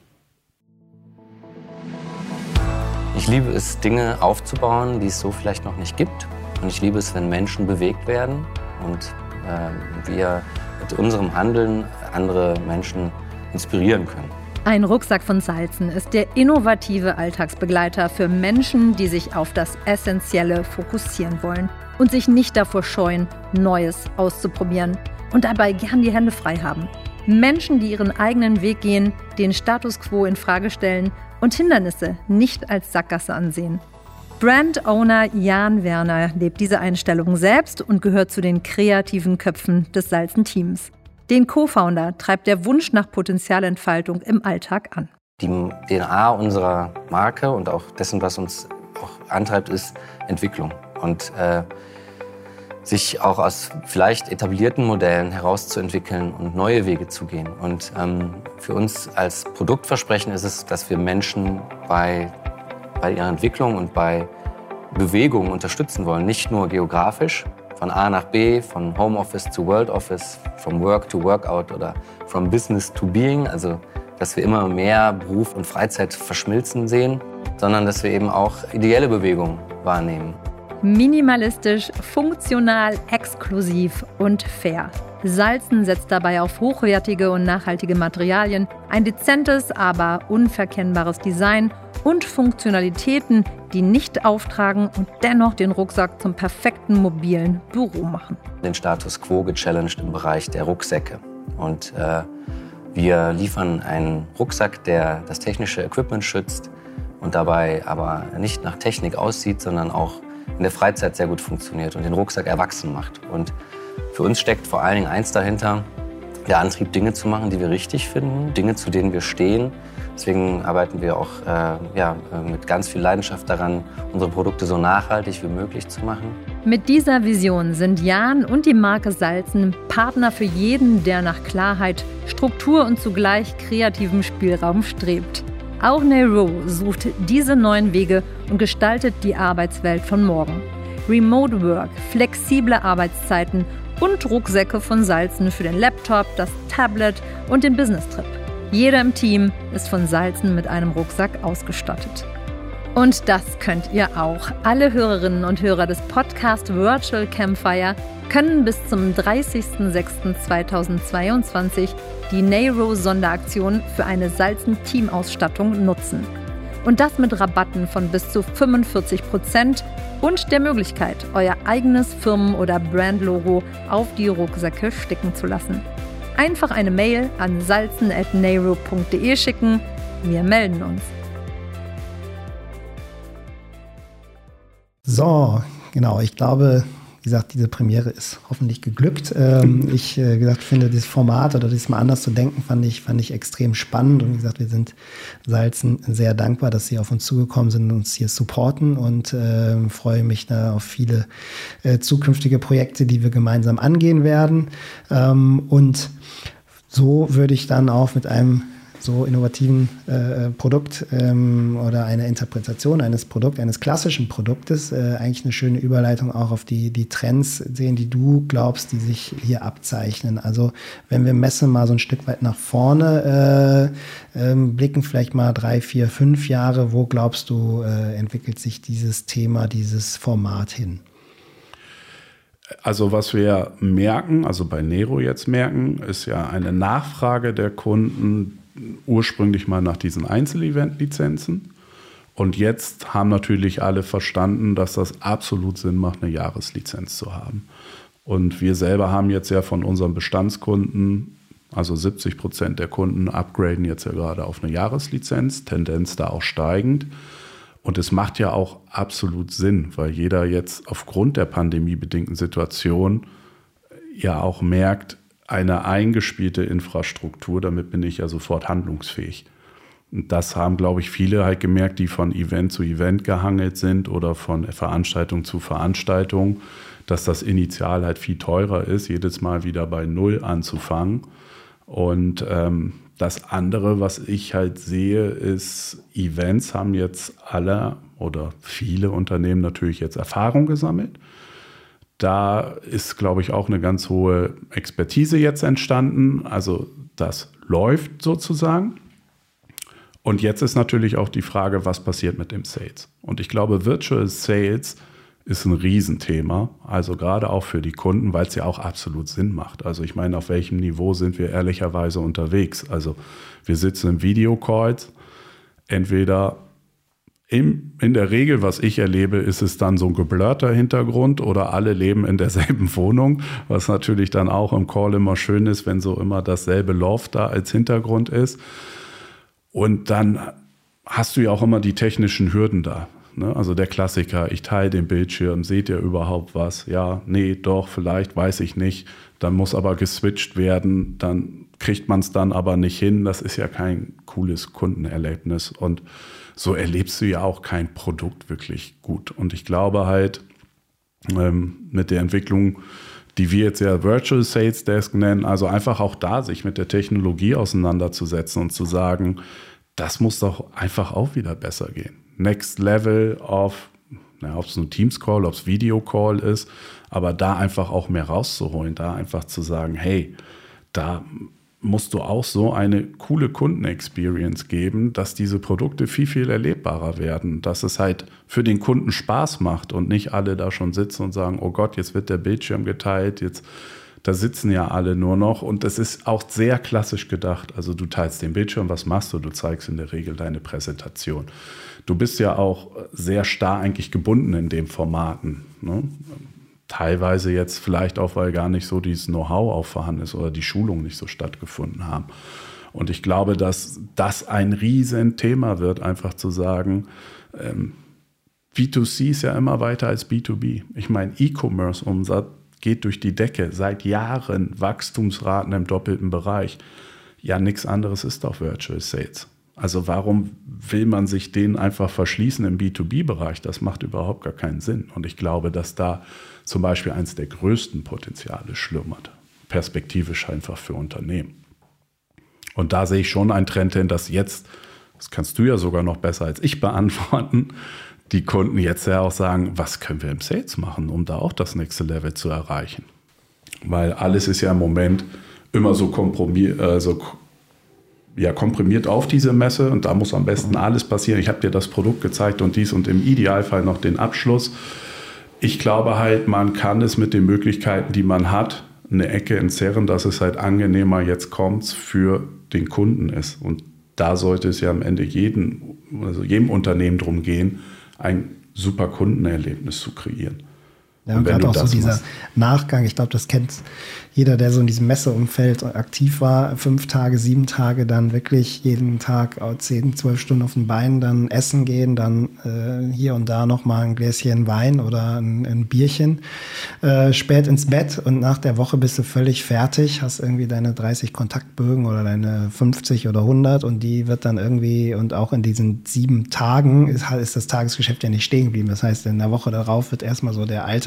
Ich liebe es, Dinge aufzubauen, die es so vielleicht noch nicht gibt. Und ich liebe es, wenn Menschen bewegt werden und äh, wir mit unserem Handeln andere Menschen inspirieren können. Ein Rucksack von Salzen ist der innovative Alltagsbegleiter für Menschen, die sich auf das Essentielle fokussieren wollen und sich nicht davor scheuen, Neues auszuprobieren und dabei gern die Hände frei haben. Menschen, die ihren eigenen Weg gehen, den Status quo in Frage stellen und Hindernisse nicht als Sackgasse ansehen. Brand-Owner Jan Werner lebt diese Einstellung selbst und gehört zu den kreativen Köpfen des Salzen-Teams. Den Co-Founder treibt der Wunsch nach Potenzialentfaltung im Alltag an. Die D N A unserer Marke und auch dessen, was uns auch antreibt, ist Entwicklung. Und äh, sich auch aus vielleicht etablierten Modellen herauszuentwickeln und neue Wege zu gehen. Und ähm, für uns als Produktversprechen ist es, dass wir Menschen bei, bei ihrer Entwicklung und bei Bewegung unterstützen wollen. Nicht nur geografisch, von A nach B, von Homeoffice zu World Office, from Work to Workout oder from Business to Being. Also, dass wir immer mehr Beruf und Freizeit verschmilzen sehen, sondern dass wir eben auch ideelle Bewegung wahrnehmen. Minimalistisch, funktional, exklusiv und fair. Salzen setzt dabei auf hochwertige und nachhaltige Materialien, ein dezentes, aber unverkennbares Design und Funktionalitäten, die nicht auftragen und dennoch den Rucksack zum perfekten mobilen Büro machen. Den Status quo gechallenged im Bereich der Rucksäcke. Und äh, wir liefern einen Rucksack, der das technische Equipment schützt und dabei aber nicht nach Technik aussieht, sondern auch in der Freizeit sehr gut funktioniert und den Rucksack erwachsen macht. Und für uns steckt vor allen Dingen eins dahinter, der Antrieb, Dinge zu machen, die wir richtig finden, Dinge, zu denen wir stehen. Deswegen arbeiten wir auch äh, ja, mit ganz viel Leidenschaft daran, unsere Produkte so nachhaltig wie möglich zu machen. Mit dieser Vision sind Jan und die Marke Salzen Partner für jeden, der nach Klarheit, Struktur und zugleich kreativem Spielraum strebt. Auch Neyro sucht diese neuen Wege und gestaltet die Arbeitswelt von morgen. Remote Work, flexible Arbeitszeiten und Rucksäcke von Salzen für den Laptop, das Tablet und den Business-Trip. Jeder im Team ist von Salzen mit einem Rucksack ausgestattet. Und das könnt ihr auch. Alle Hörerinnen und Hörer des Podcast Virtual Campfire können bis zum dreißigsten sechsten zweitausendzweiundzwanzig die Neyro-Sonderaktion für eine Salzen-Teamausstattung nutzen. Und das mit Rabatten von bis zu fünfundvierzig Prozent und der Möglichkeit, euer eigenes Firmen- oder Brandlogo auf die Rucksäcke sticken zu lassen. Einfach eine Mail an salzen at neyro punkt de schicken. Wir melden uns. So, genau. Ich glaube, wie gesagt, diese Premiere ist hoffentlich geglückt. Ähm, ich äh, gesagt, finde dieses Format oder das mal anders zu denken, fand ich, fand ich extrem spannend. Und wie gesagt, wir sind Salzen sehr dankbar, dass sie auf uns zugekommen sind und uns hier supporten und äh, freue mich da auf viele äh, zukünftige Projekte, die wir gemeinsam angehen werden. Ähm, und so würde ich dann auch mit einem so innovativen äh, Produkt ähm, oder einer Interpretation eines Produkts, eines klassischen Produktes, äh, eigentlich eine schöne Überleitung auch auf die, die Trends sehen, die du glaubst, die sich hier abzeichnen. Also wenn wir Messe mal so ein Stück weit nach vorne äh, äh, blicken, vielleicht mal drei, vier, fünf Jahre, wo glaubst du, äh, entwickelt sich dieses Thema, dieses Format hin? Also was wir merken, also bei Nero jetzt merken, ist ja eine Nachfrage der Kunden ursprünglich mal nach diesen Einzelevent-Lizenzen. Und jetzt haben natürlich alle verstanden, dass das absolut Sinn macht, eine Jahreslizenz zu haben. Und wir selber haben jetzt ja von unseren Bestandskunden, also siebzig Prozent der Kunden upgraden jetzt ja gerade auf eine Jahreslizenz, Tendenz da auch steigend. Und es macht ja auch absolut Sinn, weil jeder jetzt aufgrund der pandemiebedingten Situation ja auch merkt, eine eingespielte Infrastruktur, damit bin ich ja sofort handlungsfähig. Und das haben, glaube ich, viele halt gemerkt, die von Event zu Event gehangelt sind oder von Veranstaltung zu Veranstaltung, dass das initial halt viel teurer ist, jedes Mal wieder bei Null anzufangen. Und ähm, das andere, was ich halt sehe, ist, Events haben jetzt alle oder viele Unternehmen natürlich jetzt Erfahrung gesammelt. Da ist, glaube ich, auch eine ganz hohe Expertise jetzt entstanden. Also das läuft sozusagen. Und jetzt ist natürlich auch die Frage, was passiert mit dem Sales? Und ich glaube, Virtual Sales ist ein Riesenthema, also gerade auch für die Kunden, weil es ja auch absolut Sinn macht. Also ich meine, auf welchem Niveau sind wir ehrlicherweise unterwegs? Also wir sitzen im Videocalls, entweder im, in der Regel, was ich erlebe, ist es dann so ein geblurrter Hintergrund oder alle leben in derselben Wohnung, was natürlich dann auch im Call immer schön ist, wenn so immer dasselbe Loft da als Hintergrund ist. Und dann hast du ja auch immer die technischen Hürden da. Also der Klassiker, ich teile den Bildschirm, seht ihr überhaupt was? Ja, nee, doch, vielleicht, weiß ich nicht. Dann muss aber geswitcht werden, dann kriegt man es dann aber nicht hin. Das ist ja kein cooles Kundenerlebnis. Und so erlebst du ja auch kein Produkt wirklich gut. Und ich glaube halt, ähm, mit der Entwicklung, die wir jetzt ja Virtual Sales Desk nennen, also einfach auch da sich mit der Technologie auseinanderzusetzen und zu sagen, das muss doch einfach auch wieder besser gehen. Next Level of, na, ob es nur Teams Call, ob es Video Call ist, aber da einfach auch mehr rauszuholen, da einfach zu sagen, hey, da musst du auch so eine coole Kundenexperience geben, dass diese Produkte viel, viel erlebbarer werden, dass es halt für den Kunden Spaß macht und nicht alle da schon sitzen und sagen, oh Gott, jetzt wird der Bildschirm geteilt, jetzt da sitzen ja alle nur noch und das ist auch sehr klassisch gedacht. Also du teilst den Bildschirm, was machst du? Du zeigst in der Regel deine Präsentation. Du bist ja auch sehr starr eigentlich gebunden in den Formaten, ne? Teilweise jetzt vielleicht auch, weil gar nicht so dieses Know-how auch vorhanden ist oder die Schulungen nicht so stattgefunden haben. Und ich glaube, dass das ein Riesenthema wird, einfach zu sagen, ähm, B zwei C ist ja immer weiter als B zwei B. Ich meine, E-Commerce-Umsatz geht durch die Decke, seit Jahren Wachstumsraten im doppelten Bereich. Ja, nichts anderes ist doch Virtual Sales. Also warum will man sich den einfach verschließen im B zwei B-Bereich? Das macht überhaupt gar keinen Sinn. Und ich glaube, dass da zum Beispiel eines der größten Potenziale schlummert, perspektivisch einfach für Unternehmen. Und da sehe ich schon einen Trend hin, dass jetzt, das kannst du ja sogar noch besser als ich beantworten, die Kunden jetzt ja auch sagen, was können wir im Sales machen, um da auch das nächste Level zu erreichen. Weil alles ist ja im Moment immer so komprimiert, äh, so, ja, komprimiert auf diese Messe und da muss am besten alles passieren. Ich habe dir das Produkt gezeigt und dies und im Idealfall noch den Abschluss. Ich glaube halt, man kann es mit den Möglichkeiten, die man hat, eine Ecke entzerren, dass es halt angenehmer jetzt kommt für den Kunden ist. Und da sollte es ja am Ende jeden, also jedem Unternehmen darum gehen, ein super Kundenerlebnis zu kreieren. Ja, und gerade auch so dieser machst. Nachgang, ich glaube, das kennt jeder, der so in diesem Messeumfeld aktiv war, fünf Tage, sieben Tage, dann wirklich jeden Tag zehn, zwölf Stunden auf den Beinen, dann essen gehen, dann äh, hier und da nochmal ein Gläschen Wein oder ein, ein Bierchen, äh, spät ins Bett und nach der Woche bist du völlig fertig, hast irgendwie deine dreißig Kontaktbögen oder deine fünfzig oder hundert und die wird dann irgendwie, und auch in diesen sieben Tagen ist, ist das Tagesgeschäft ja nicht stehen geblieben. Das heißt, in der Woche darauf wird erstmal so der alte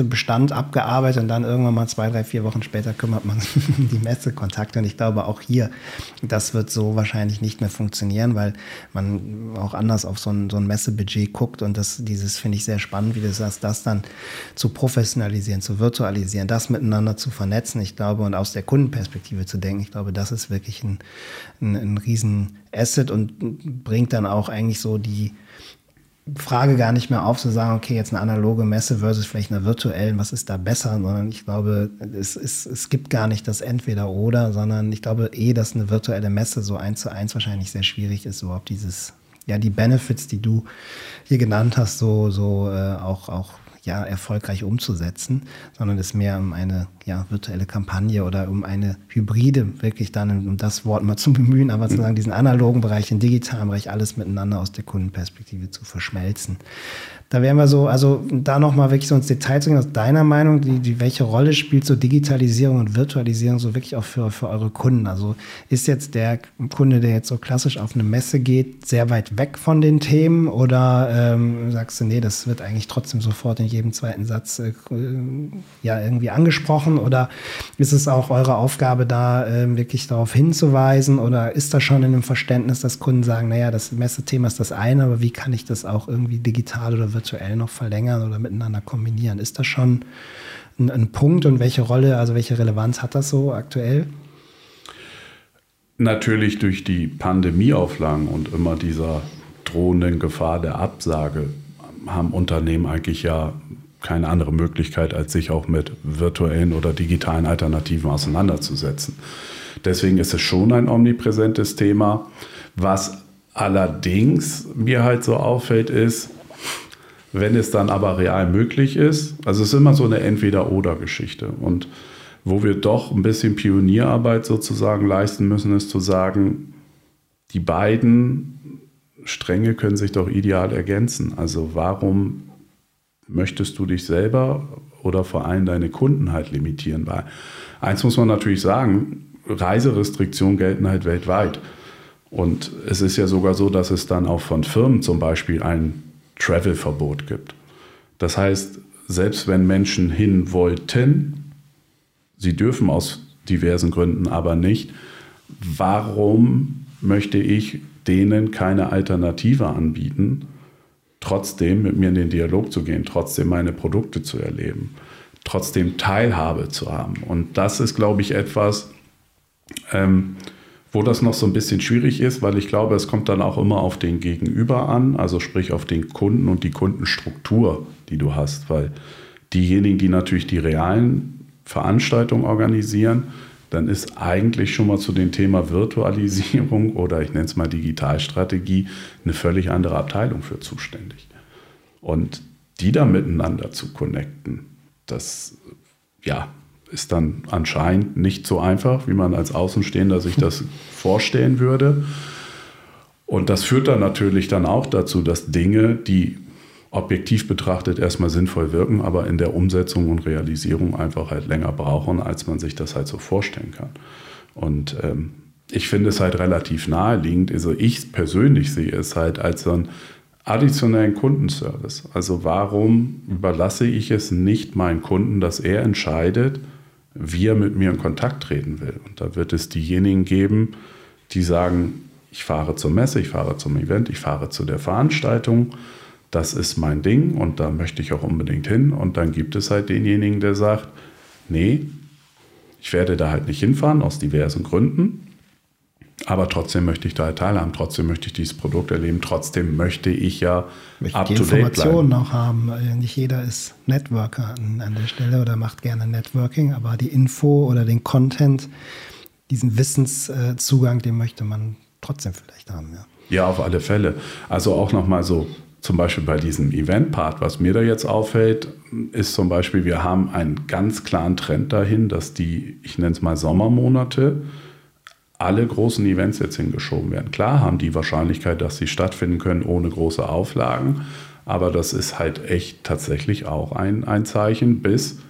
Bestand abgearbeitet und dann irgendwann mal zwei, drei, vier Wochen später kümmert man sich um die Messekontakte. Und ich glaube auch hier, das wird so wahrscheinlich nicht mehr funktionieren, weil man auch anders auf so ein, so ein Messebudget guckt und das, dieses finde ich sehr spannend, wie du sagst, das dann zu professionalisieren, zu virtualisieren, das miteinander zu vernetzen, ich glaube, und aus der Kundenperspektive zu denken, ich glaube, das ist wirklich ein, ein, ein riesen Asset und bringt dann auch eigentlich so die Frage gar nicht mehr auf, zu sagen, okay, jetzt eine analoge Messe versus vielleicht eine virtuelle, was ist da besser, sondern ich glaube, es, ist, es gibt gar nicht das Entweder-Oder, sondern ich glaube eh, dass eine virtuelle Messe so eins zu eins wahrscheinlich sehr schwierig ist, überhaupt dieses, ja, die Benefits, die du hier genannt hast, so, so äh, auch, auch ja, erfolgreich umzusetzen, sondern es mehr um eine ja, virtuelle Kampagne oder um eine Hybride, wirklich dann, um das Wort mal zu bemühen, aber zu sagen, diesen analogen Bereich, den digitalen Bereich, alles miteinander aus der Kundenperspektive zu verschmelzen. Da wären wir so, also da nochmal wirklich so ins Detail zu gehen, aus deiner Meinung, die, die, welche Rolle spielt so Digitalisierung und Virtualisierung so wirklich auch für, für eure Kunden? Also ist jetzt der Kunde, der jetzt so klassisch auf eine Messe geht, sehr weit weg von den Themen oder ähm, sagst du, nee, das wird eigentlich trotzdem sofort in jedem zweiten Satz äh, ja irgendwie angesprochen oder ist es auch eure Aufgabe da äh, wirklich darauf hinzuweisen oder ist das schon in dem Verständnis, dass Kunden sagen, naja, das Messethema ist das eine, aber wie kann ich das auch irgendwie digital oder virtuell noch verlängern oder miteinander kombinieren? Ist das schon ein, ein Punkt und welche Rolle, also welche Relevanz hat das so aktuell? Natürlich durch die Pandemieauflagen und immer dieser drohenden Gefahr der Absage haben Unternehmen eigentlich ja keine andere Möglichkeit, als sich auch mit virtuellen oder digitalen Alternativen auseinanderzusetzen. Deswegen ist es schon ein omnipräsentes Thema. Was allerdings mir halt so auffällt, ist, wenn es dann aber real möglich ist, also es ist immer so eine Entweder-oder-Geschichte. Und wo wir doch ein bisschen Pionierarbeit sozusagen leisten müssen, ist zu sagen, die beiden Stränge können sich doch ideal ergänzen. Also warum möchtest du dich selber oder vor allem deine Kunden halt limitieren? Weil eins muss man natürlich sagen, Reiserestriktionen gelten halt weltweit. Und es ist ja sogar so, dass es dann auch von Firmen zum Beispiel ein Travel-Verbot gibt. Das heißt, selbst wenn Menschen hin wollten, sie dürfen aus diversen Gründen aber nicht, warum möchte ich denen keine Alternative anbieten, trotzdem mit mir in den Dialog zu gehen, trotzdem meine Produkte zu erleben, trotzdem Teilhabe zu haben. Und das ist, glaube ich, etwas, ähm, wo das noch so ein bisschen schwierig ist, weil ich glaube, es kommt dann auch immer auf den Gegenüber an, also sprich auf den Kunden und die Kundenstruktur, die du hast, weil diejenigen, die natürlich die realen Veranstaltungen organisieren, dann ist eigentlich schon mal zu dem Thema Virtualisierung oder ich nenne es mal Digitalstrategie eine völlig andere Abteilung für zuständig. Und die da miteinander zu connecten, das ja, ist dann anscheinend nicht so einfach, wie man als Außenstehender sich das vorstellen würde. Und das führt dann natürlich dann auch dazu, dass Dinge, die objektiv betrachtet erstmal sinnvoll wirken, aber in der Umsetzung und Realisierung einfach halt länger brauchen, als man sich das halt so vorstellen kann. Und ähm, ich finde es halt relativ naheliegend, also ich persönlich sehe es halt als so einen additionellen Kundenservice. Also warum überlasse ich es nicht meinem Kunden, dass er entscheidet, wie er mit mir in Kontakt treten will. Und da wird es diejenigen geben, die sagen, ich fahre zur Messe, ich fahre zum Event, ich fahre zu der Veranstaltung, das ist mein Ding und da möchte ich auch unbedingt hin. Und dann gibt es halt denjenigen, der sagt, nee, ich werde da halt nicht hinfahren, aus diversen Gründen, aber trotzdem möchte ich da halt teilhaben, trotzdem möchte ich dieses Produkt erleben, trotzdem möchte ich ja up to date bleiben. Die Informationen auch haben. Nicht jeder ist Networker an, an der Stelle oder macht gerne Networking, aber die Info oder den Content, diesen Wissenszugang, den möchte man trotzdem vielleicht haben. Ja, ja, auf alle Fälle. Also auch nochmal so, zum Beispiel bei diesem Event-Part, was mir da jetzt auffällt, ist zum Beispiel, wir haben einen ganz klaren Trend dahin, dass die, ich nenne es mal Sommermonate, alle großen Events jetzt hingeschoben werden. Klar haben die Wahrscheinlichkeit, dass sie stattfinden können ohne große Auflagen, aber das ist halt echt tatsächlich auch ein, ein Zeichen. Bis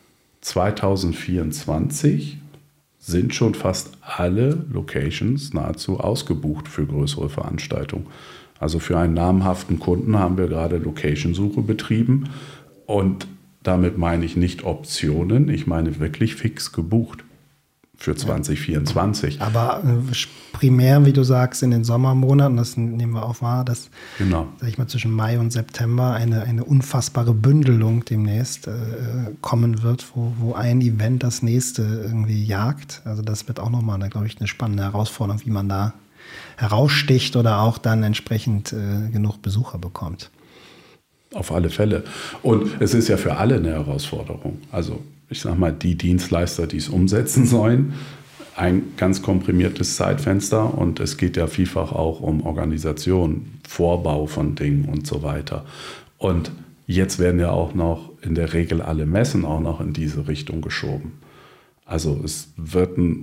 zwanzig vierundzwanzig sind schon fast alle Locations nahezu ausgebucht für größere Veranstaltungen. Also für einen namhaften Kunden haben wir gerade Location-Suche betrieben und damit meine ich nicht Optionen, ich meine wirklich fix gebucht für zwanzig vierundzwanzig. Aber äh, primär, wie du sagst, in den Sommermonaten, das nehmen wir auch wahr, dass, genau. sag ich mal, zwischen Mai und September eine, eine unfassbare Bündelung demnächst äh, kommen wird, wo, wo ein Event das nächste irgendwie jagt. Also das wird auch nochmal, glaube ich, eine spannende Herausforderung, wie man da heraussticht oder auch dann entsprechend äh, genug Besucher bekommt. Auf alle Fälle. Und es ist ja für alle eine Herausforderung. Also ich sag mal, die Dienstleister, die es umsetzen sollen, ein ganz komprimiertes Zeitfenster und es geht ja vielfach auch um Organisation, Vorbau von Dingen und so weiter. Und jetzt werden ja auch noch in der Regel alle Messen auch noch in diese Richtung geschoben. Also es wird eine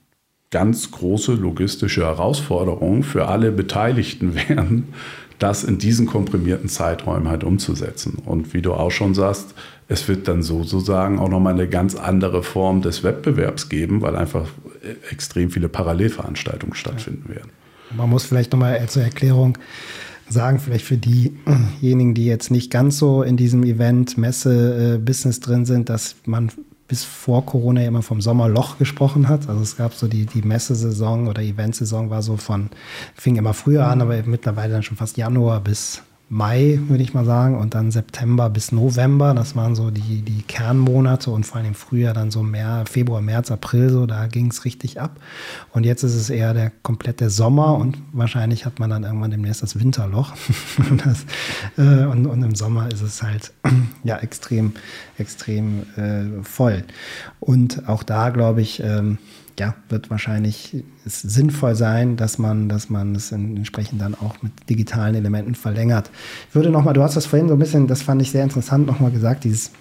ganz große logistische Herausforderung für alle Beteiligten werden, das in diesen komprimierten Zeiträumen halt umzusetzen. Und wie du auch schon sagst, es wird dann sozusagen auch nochmal eine ganz andere Form des Wettbewerbs geben, weil einfach extrem viele Parallelveranstaltungen stattfinden werden. Man muss vielleicht nochmal zur Erklärung sagen, vielleicht für diejenigen, die jetzt nicht ganz so in diesem Event-Messe-Business drin sind, dass man bis vor Corona immer vom Sommerloch gesprochen hat. Also es gab so die, die Messesaison oder Eventsaison war so von, fing immer früher an, aber mittlerweile dann schon fast Januar bis Mai, würde ich mal sagen, und dann September bis November. Das waren so die, die Kernmonate und vor allem im Frühjahr dann so mehr, Februar, März, April, so da ging es richtig ab. Und jetzt ist es eher der komplette Sommer und wahrscheinlich hat man dann irgendwann demnächst das Winterloch. und, das, äh, und, und im Sommer ist es halt ja extrem, extrem äh, voll. Und auch da, glaube ich, ähm, ja, wird wahrscheinlich es sinnvoll sein, dass man, dass man es entsprechend dann auch mit digitalen Elementen verlängert. Ich würde nochmal, du hast das vorhin so ein bisschen, das fand ich sehr interessant, nochmal gesagt, dieses,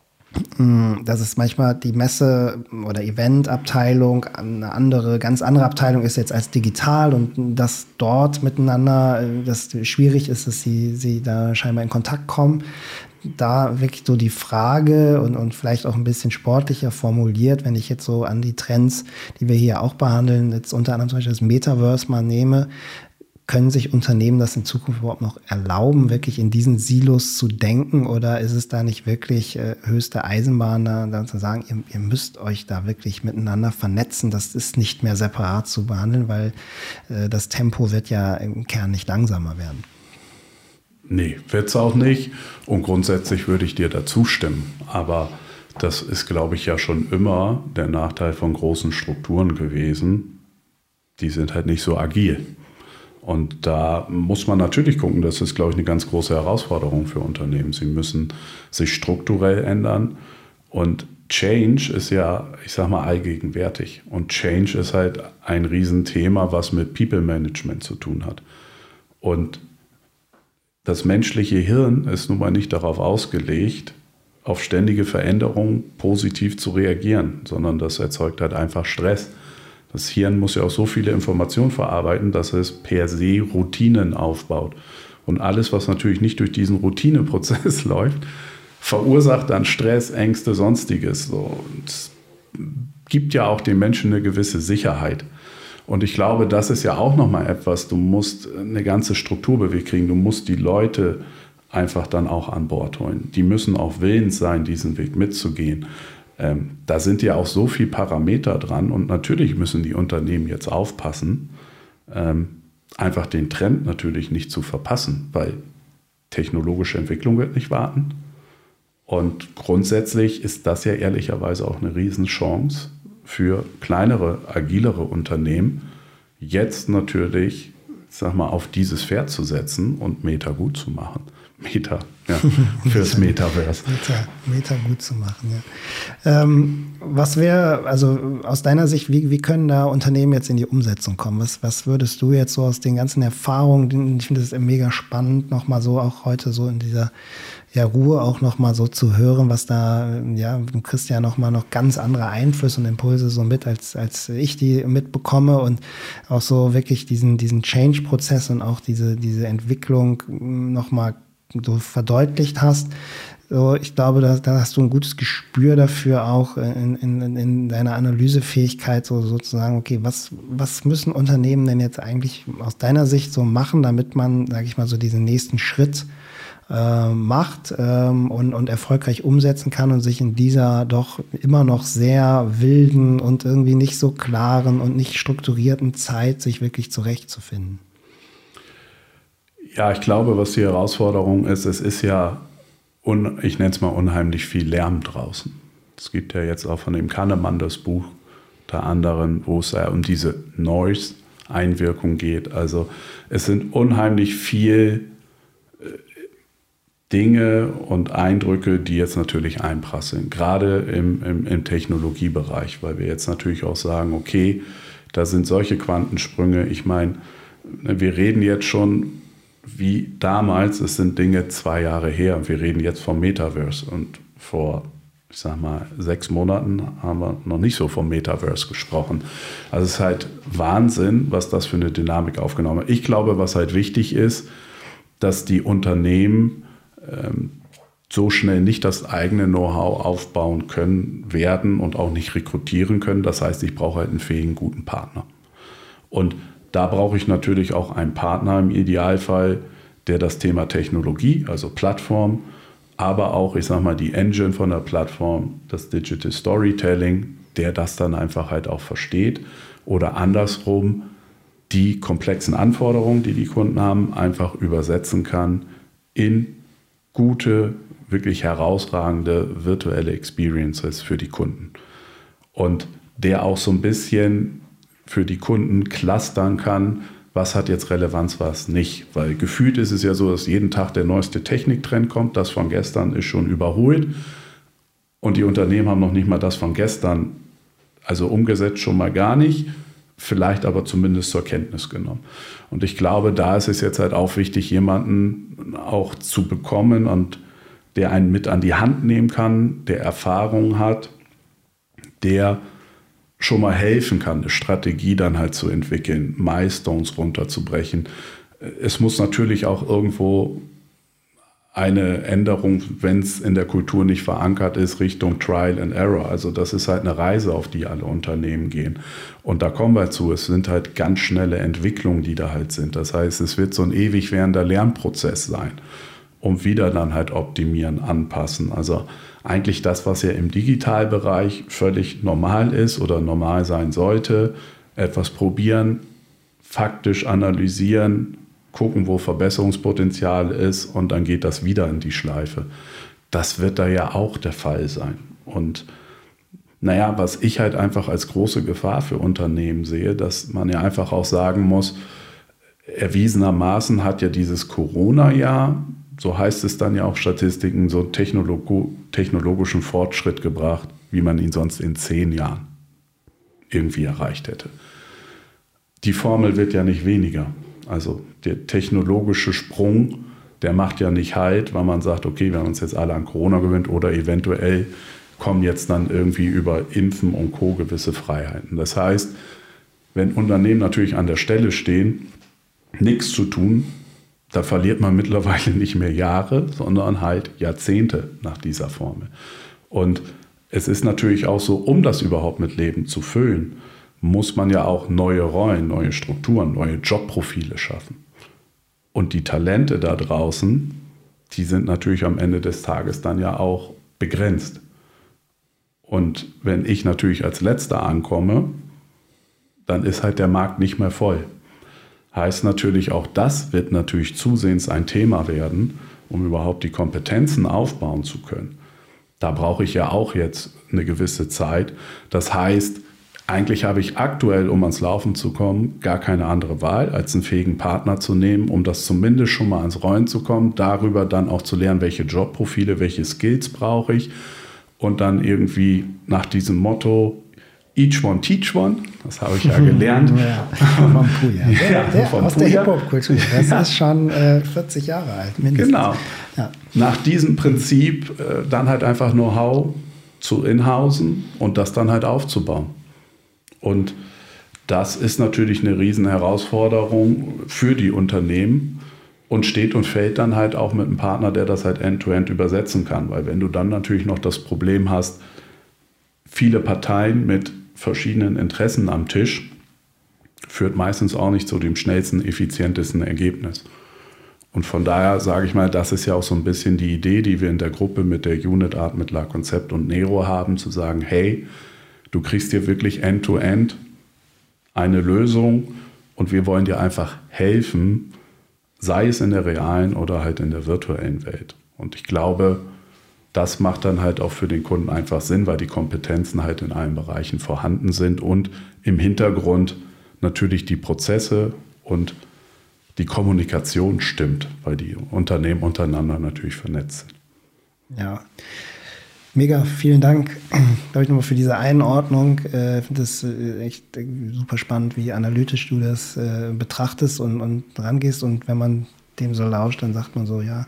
dass es manchmal die Messe- oder Eventabteilung eine andere, ganz andere Abteilung ist jetzt als digital und dass dort miteinander, das schwierig ist, dass sie, sie da scheinbar in Kontakt kommen. Da wirklich so die Frage und, und vielleicht auch ein bisschen sportlicher formuliert, wenn ich jetzt so an die Trends, die wir hier auch behandeln, jetzt unter anderem zum Beispiel das Metaverse mal nehme, können sich Unternehmen das in Zukunft überhaupt noch erlauben, wirklich in diesen Silos zu denken oder ist es da nicht wirklich äh, höchste Eisenbahn, da, da zu sagen, ihr, ihr müsst euch da wirklich miteinander vernetzen, das ist nicht mehr separat zu behandeln, weil äh, das Tempo wird ja im Kern nicht langsamer werden. Nee, wird es auch nicht. Und grundsätzlich würde ich dir da zustimmen. Aber das ist, glaube ich, ja schon immer der Nachteil von großen Strukturen gewesen. Die sind halt nicht so agil. Und da muss man natürlich gucken, das ist, glaube ich, eine ganz große Herausforderung für Unternehmen. Sie müssen sich strukturell ändern. Und Change ist ja, ich sag mal, allgegenwärtig. Und Change ist halt ein Riesenthema, was mit People Management zu tun hat. Und das menschliche Hirn ist nun mal nicht darauf ausgelegt, auf ständige Veränderungen positiv zu reagieren, sondern das erzeugt halt einfach Stress. Das Hirn muss ja auch so viele Informationen verarbeiten, dass es per se Routinen aufbaut. Und alles, was natürlich nicht durch diesen Routineprozess läuft, verursacht dann Stress, Ängste, Sonstiges. Und es gibt ja auch den Menschen eine gewisse Sicherheit. Und ich glaube, das ist ja auch nochmal etwas, du musst eine ganze Struktur bewegt kriegen, du musst die Leute einfach dann auch an Bord holen. Die müssen auch willens sein, diesen Weg mitzugehen. Ähm, da sind ja auch so viele Parameter dran und natürlich müssen die Unternehmen jetzt aufpassen, ähm, einfach den Trend natürlich nicht zu verpassen, weil technologische Entwicklung wird nicht warten. Und grundsätzlich ist das ja ehrlicherweise auch eine Riesenchance für kleinere, agilere Unternehmen, jetzt natürlich, sag mal, auf dieses Pferd zu setzen und Meta gut zu machen. Meta, ja, fürs Metaverse. Meta, Meta gut zu machen, ja. Ähm, was wäre, also aus deiner Sicht, wie, wie können da Unternehmen jetzt in die Umsetzung kommen? Was, was würdest du jetzt so aus den ganzen Erfahrungen, ich finde das mega spannend, nochmal so auch heute so in dieser ja, Ruhe auch nochmal so zu hören, was da, ja, du kriegst ja nochmal noch ganz andere Einflüsse und Impulse so mit, als, als ich die mitbekomme und auch so wirklich diesen, diesen Change-Prozess und auch diese, diese Entwicklung nochmal so verdeutlicht hast. So, ich glaube, da, da hast du ein gutes Gespür dafür auch in, in, in deiner Analysefähigkeit, so sozusagen, okay, was, was müssen Unternehmen denn jetzt eigentlich aus deiner Sicht so machen, damit man, sage ich mal, so diesen nächsten Schritt äh, macht ähm, und, und erfolgreich umsetzen kann und sich in dieser doch immer noch sehr wilden und irgendwie nicht so klaren und nicht strukturierten Zeit sich wirklich zurechtzufinden? Ja, ich glaube, was die Herausforderung ist, es ist ja, un, ich nenne es mal unheimlich viel Lärm draußen. Es gibt ja jetzt auch von dem Kahnemann das Buch, unter anderem, wo es ja um diese Noise-Einwirkung geht. Also es sind unheimlich viel äh, Dinge und Eindrücke, die jetzt natürlich einprasseln, gerade im, im, im Technologiebereich, weil wir jetzt natürlich auch sagen, okay, da sind solche Quantensprünge. Ich meine, wir reden jetzt schon wie damals, es sind Dinge zwei Jahre her und wir reden jetzt vom Metaverse und vor, ich sag mal, sechs Monaten haben wir noch nicht so vom Metaverse gesprochen. Also es ist halt Wahnsinn, was das für eine Dynamik aufgenommen hat. Ich glaube, was halt wichtig ist, dass die Unternehmen ähm, so schnell nicht das eigene Know-how aufbauen können, werden und auch nicht rekrutieren können. Das heißt, ich brauche halt einen fähigen, guten Partner. Und da brauche ich natürlich auch einen Partner im Idealfall, der das Thema Technologie, also Plattform, aber auch, ich sag mal, die Engine von der Plattform, das Digital Storytelling, der das dann einfach halt auch versteht oder andersrum die komplexen Anforderungen, die die Kunden haben, einfach übersetzen kann in gute, wirklich herausragende virtuelle Experiences für die Kunden. Und der auch so ein bisschen für die Kunden clustern kann, was hat jetzt Relevanz, was nicht. Weil gefühlt ist es ja so, dass jeden Tag der neueste Techniktrend kommt. Das von gestern ist schon überholt. Und die Unternehmen haben noch nicht mal das von gestern, also umgesetzt schon mal gar nicht, vielleicht aber zumindest zur Kenntnis genommen. Und ich glaube, da ist es jetzt halt auch wichtig, jemanden auch zu bekommen und der einen mit an die Hand nehmen kann, der Erfahrung hat, der schon mal helfen kann, eine Strategie dann halt zu entwickeln, Milestones runterzubrechen. Es muss natürlich auch irgendwo eine Änderung, wenn es in der Kultur nicht verankert ist, Richtung Trial and Error. Also das ist halt eine Reise, auf die alle Unternehmen gehen. Und da kommen wir zu, es sind halt ganz schnelle Entwicklungen, die da halt sind. Das heißt, es wird so ein ewig währender Lernprozess sein, um wieder dann halt optimieren, anpassen. Also eigentlich das, was ja im Digitalbereich völlig normal ist oder normal sein sollte, etwas probieren, faktisch analysieren, gucken, wo Verbesserungspotenzial ist und dann geht das wieder in die Schleife. Das wird da ja auch der Fall sein. Und naja, was ich halt einfach als große Gefahr für Unternehmen sehe, dass man ja einfach auch sagen muss, erwiesenermaßen hat ja dieses Corona-Jahr, so heißt es dann ja auch Statistiken, so technolog- technologischen Fortschritt gebracht, wie man ihn sonst in zehn Jahren irgendwie erreicht hätte. Die Formel wird ja nicht weniger. Also der technologische Sprung, der macht ja nicht Halt, weil man sagt, okay, wir haben uns jetzt alle an Corona gewöhnt oder eventuell kommen jetzt dann irgendwie über Impfen und Co. gewisse Freiheiten. Das heißt, wenn Unternehmen natürlich an der Stelle stehen, nichts zu tun, da verliert man mittlerweile nicht mehr Jahre, sondern halt Jahrzehnte nach dieser Formel. Und es ist natürlich auch so, um das überhaupt mit Leben zu füllen, muss man ja auch neue Rollen, neue Strukturen, neue Jobprofile schaffen. Und die Talente da draußen, die sind natürlich am Ende des Tages dann ja auch begrenzt. Und wenn ich natürlich als Letzter ankomme, dann ist halt der Markt nicht mehr voll. Heißt natürlich, auch das wird natürlich zusehends ein Thema werden, um überhaupt die Kompetenzen aufbauen zu können. Da brauche ich ja auch jetzt eine gewisse Zeit. Das heißt, eigentlich habe ich aktuell, um ans Laufen zu kommen, gar keine andere Wahl, als einen fähigen Partner zu nehmen, um das zumindest schon mal ans Rollen zu kommen, darüber dann auch zu lernen, welche Jobprofile, welche Skills brauche ich und dann irgendwie nach diesem Motto, each one, teach one, das habe ich ja gelernt. Ja, vom Puja. Ja, der, vom aus Puja. der Hip-Hop-Kultur. Das Ja. ist schon äh, vierzig Jahre alt, mindestens. Genau. Ja. Nach diesem Prinzip äh, dann halt einfach Know-how zu inhausen und das dann halt aufzubauen. Und das ist natürlich eine riesen Herausforderung für die Unternehmen und steht und fällt dann halt auch mit einem Partner, der das halt end-to-end übersetzen kann. Weil wenn du dann natürlich noch das Problem hast, viele Parteien mit verschiedenen Interessen am Tisch, führt meistens auch nicht zu dem schnellsten, effizientesten Ergebnis. Und von daher sage ich mal, das ist ja auch so ein bisschen die Idee, die wir in der Gruppe mit der Unit Art, mit La Concept und Nero haben, zu sagen, hey, du kriegst hier wirklich End-to-End eine Lösung und wir wollen dir einfach helfen, sei es in der realen oder halt in der virtuellen Welt. Und ich glaube, das macht dann halt auch für den Kunden einfach Sinn, weil die Kompetenzen halt in allen Bereichen vorhanden sind und im Hintergrund natürlich die Prozesse und die Kommunikation stimmt, weil die Unternehmen untereinander natürlich vernetzt sind. Ja, mega, vielen Dank, glaube ich, nochmal für diese Einordnung. Ich äh, finde das äh, echt äh, super spannend, wie analytisch du das äh, betrachtest und, und rangehst. Und wenn man dem so lauscht, dann sagt man so, ja,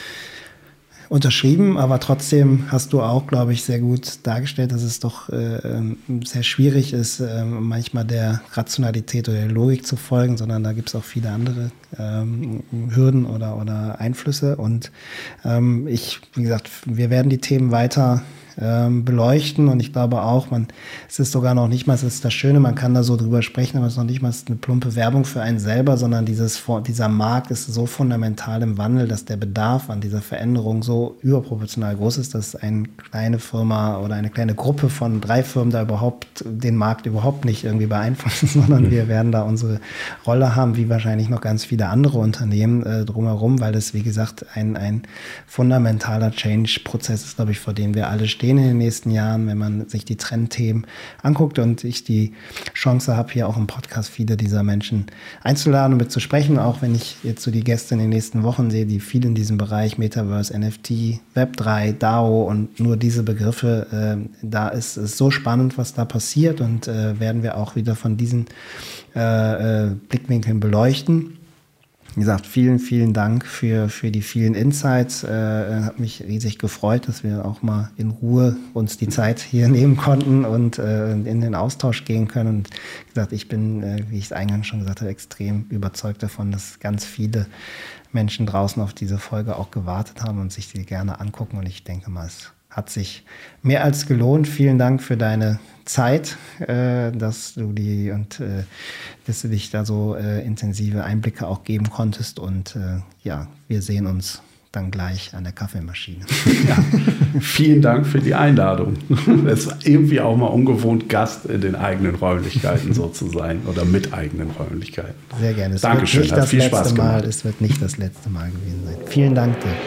unterschrieben, aber trotzdem hast du auch, glaube ich, sehr gut dargestellt, dass es doch äh, sehr schwierig ist, äh, manchmal der Rationalität oder der Logik zu folgen, sondern da gibt es auch viele andere ähm, Hürden oder, oder Einflüsse. Und ähm, ich, wie gesagt, wir werden die Themen weiter ähm, beleuchten und ich glaube auch, man, es ist sogar noch nicht mal, es ist das Schöne, man kann da so drüber sprechen, aber es ist noch nicht mal eine plumpe Werbung für einen selber, sondern dieses, dieser Markt ist so fundamental im Wandel, dass der Bedarf an dieser Veränderung so überproportional groß ist, dass eine kleine Firma oder eine kleine Gruppe von drei Firmen da überhaupt den Markt überhaupt nicht irgendwie beeinflussen, sondern mhm. wir werden da unsere Rolle haben, wie wahrscheinlich noch ganz viele andere Unternehmen äh, drumherum, weil das, wie gesagt, ein, ein fundamentaler Change-Prozess ist, glaube ich, vor dem wir alle stehen in den nächsten Jahren, wenn man sich die Trendthemen anguckt und ich die Chance habe, hier auch im Podcast viele dieser Menschen einzuladen und mit zu sprechen, auch wenn ich jetzt so die Gäste in den nächsten Wochen sehe, die viel in diesem Bereich Metaverse, N F T, Web drei, D A O und nur diese Begriffe, äh, da ist es so spannend, was da passiert und äh, werden wir auch wieder von diesen äh, äh, Blickwinkeln beleuchten. Wie gesagt, vielen, vielen Dank für, für die vielen Insights. Äh, hat mich riesig gefreut, dass wir auch mal in Ruhe uns die Zeit hier nehmen konnten und äh, in den Austausch gehen können. Und wie gesagt, ich bin, äh, wie ich es eingangs schon gesagt habe, extrem überzeugt davon, dass ganz viele Menschen draußen auf diese Folge auch gewartet haben und sich die gerne angucken. Und ich denke mal, es hat sich mehr als gelohnt. Vielen Dank für deine Zeit, äh, dass du die und äh, dass du dich da so äh, intensive Einblicke auch geben konntest. Und äh, ja, wir sehen uns dann gleich an der Kaffeemaschine. Ja, vielen Dank für die Einladung. Es ist irgendwie auch mal ungewohnt, Gast in den eigenen Räumlichkeiten so zu sein oder mit eigenen Räumlichkeiten. Sehr gerne. Es Dankeschön, wird nicht hat das viel letzte Spaß Mal, gemacht. es wird nicht das letzte Mal gewesen sein. Vielen Dank dir.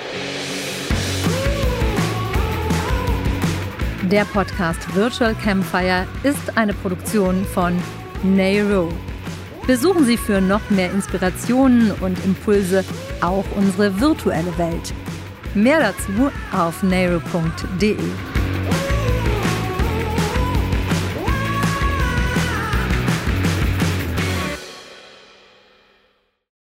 Der Podcast Virtual Campfire ist eine Produktion von Nero. Besuchen Sie für noch mehr Inspirationen und Impulse auch unsere virtuelle Welt. Mehr dazu auf nero punkt de.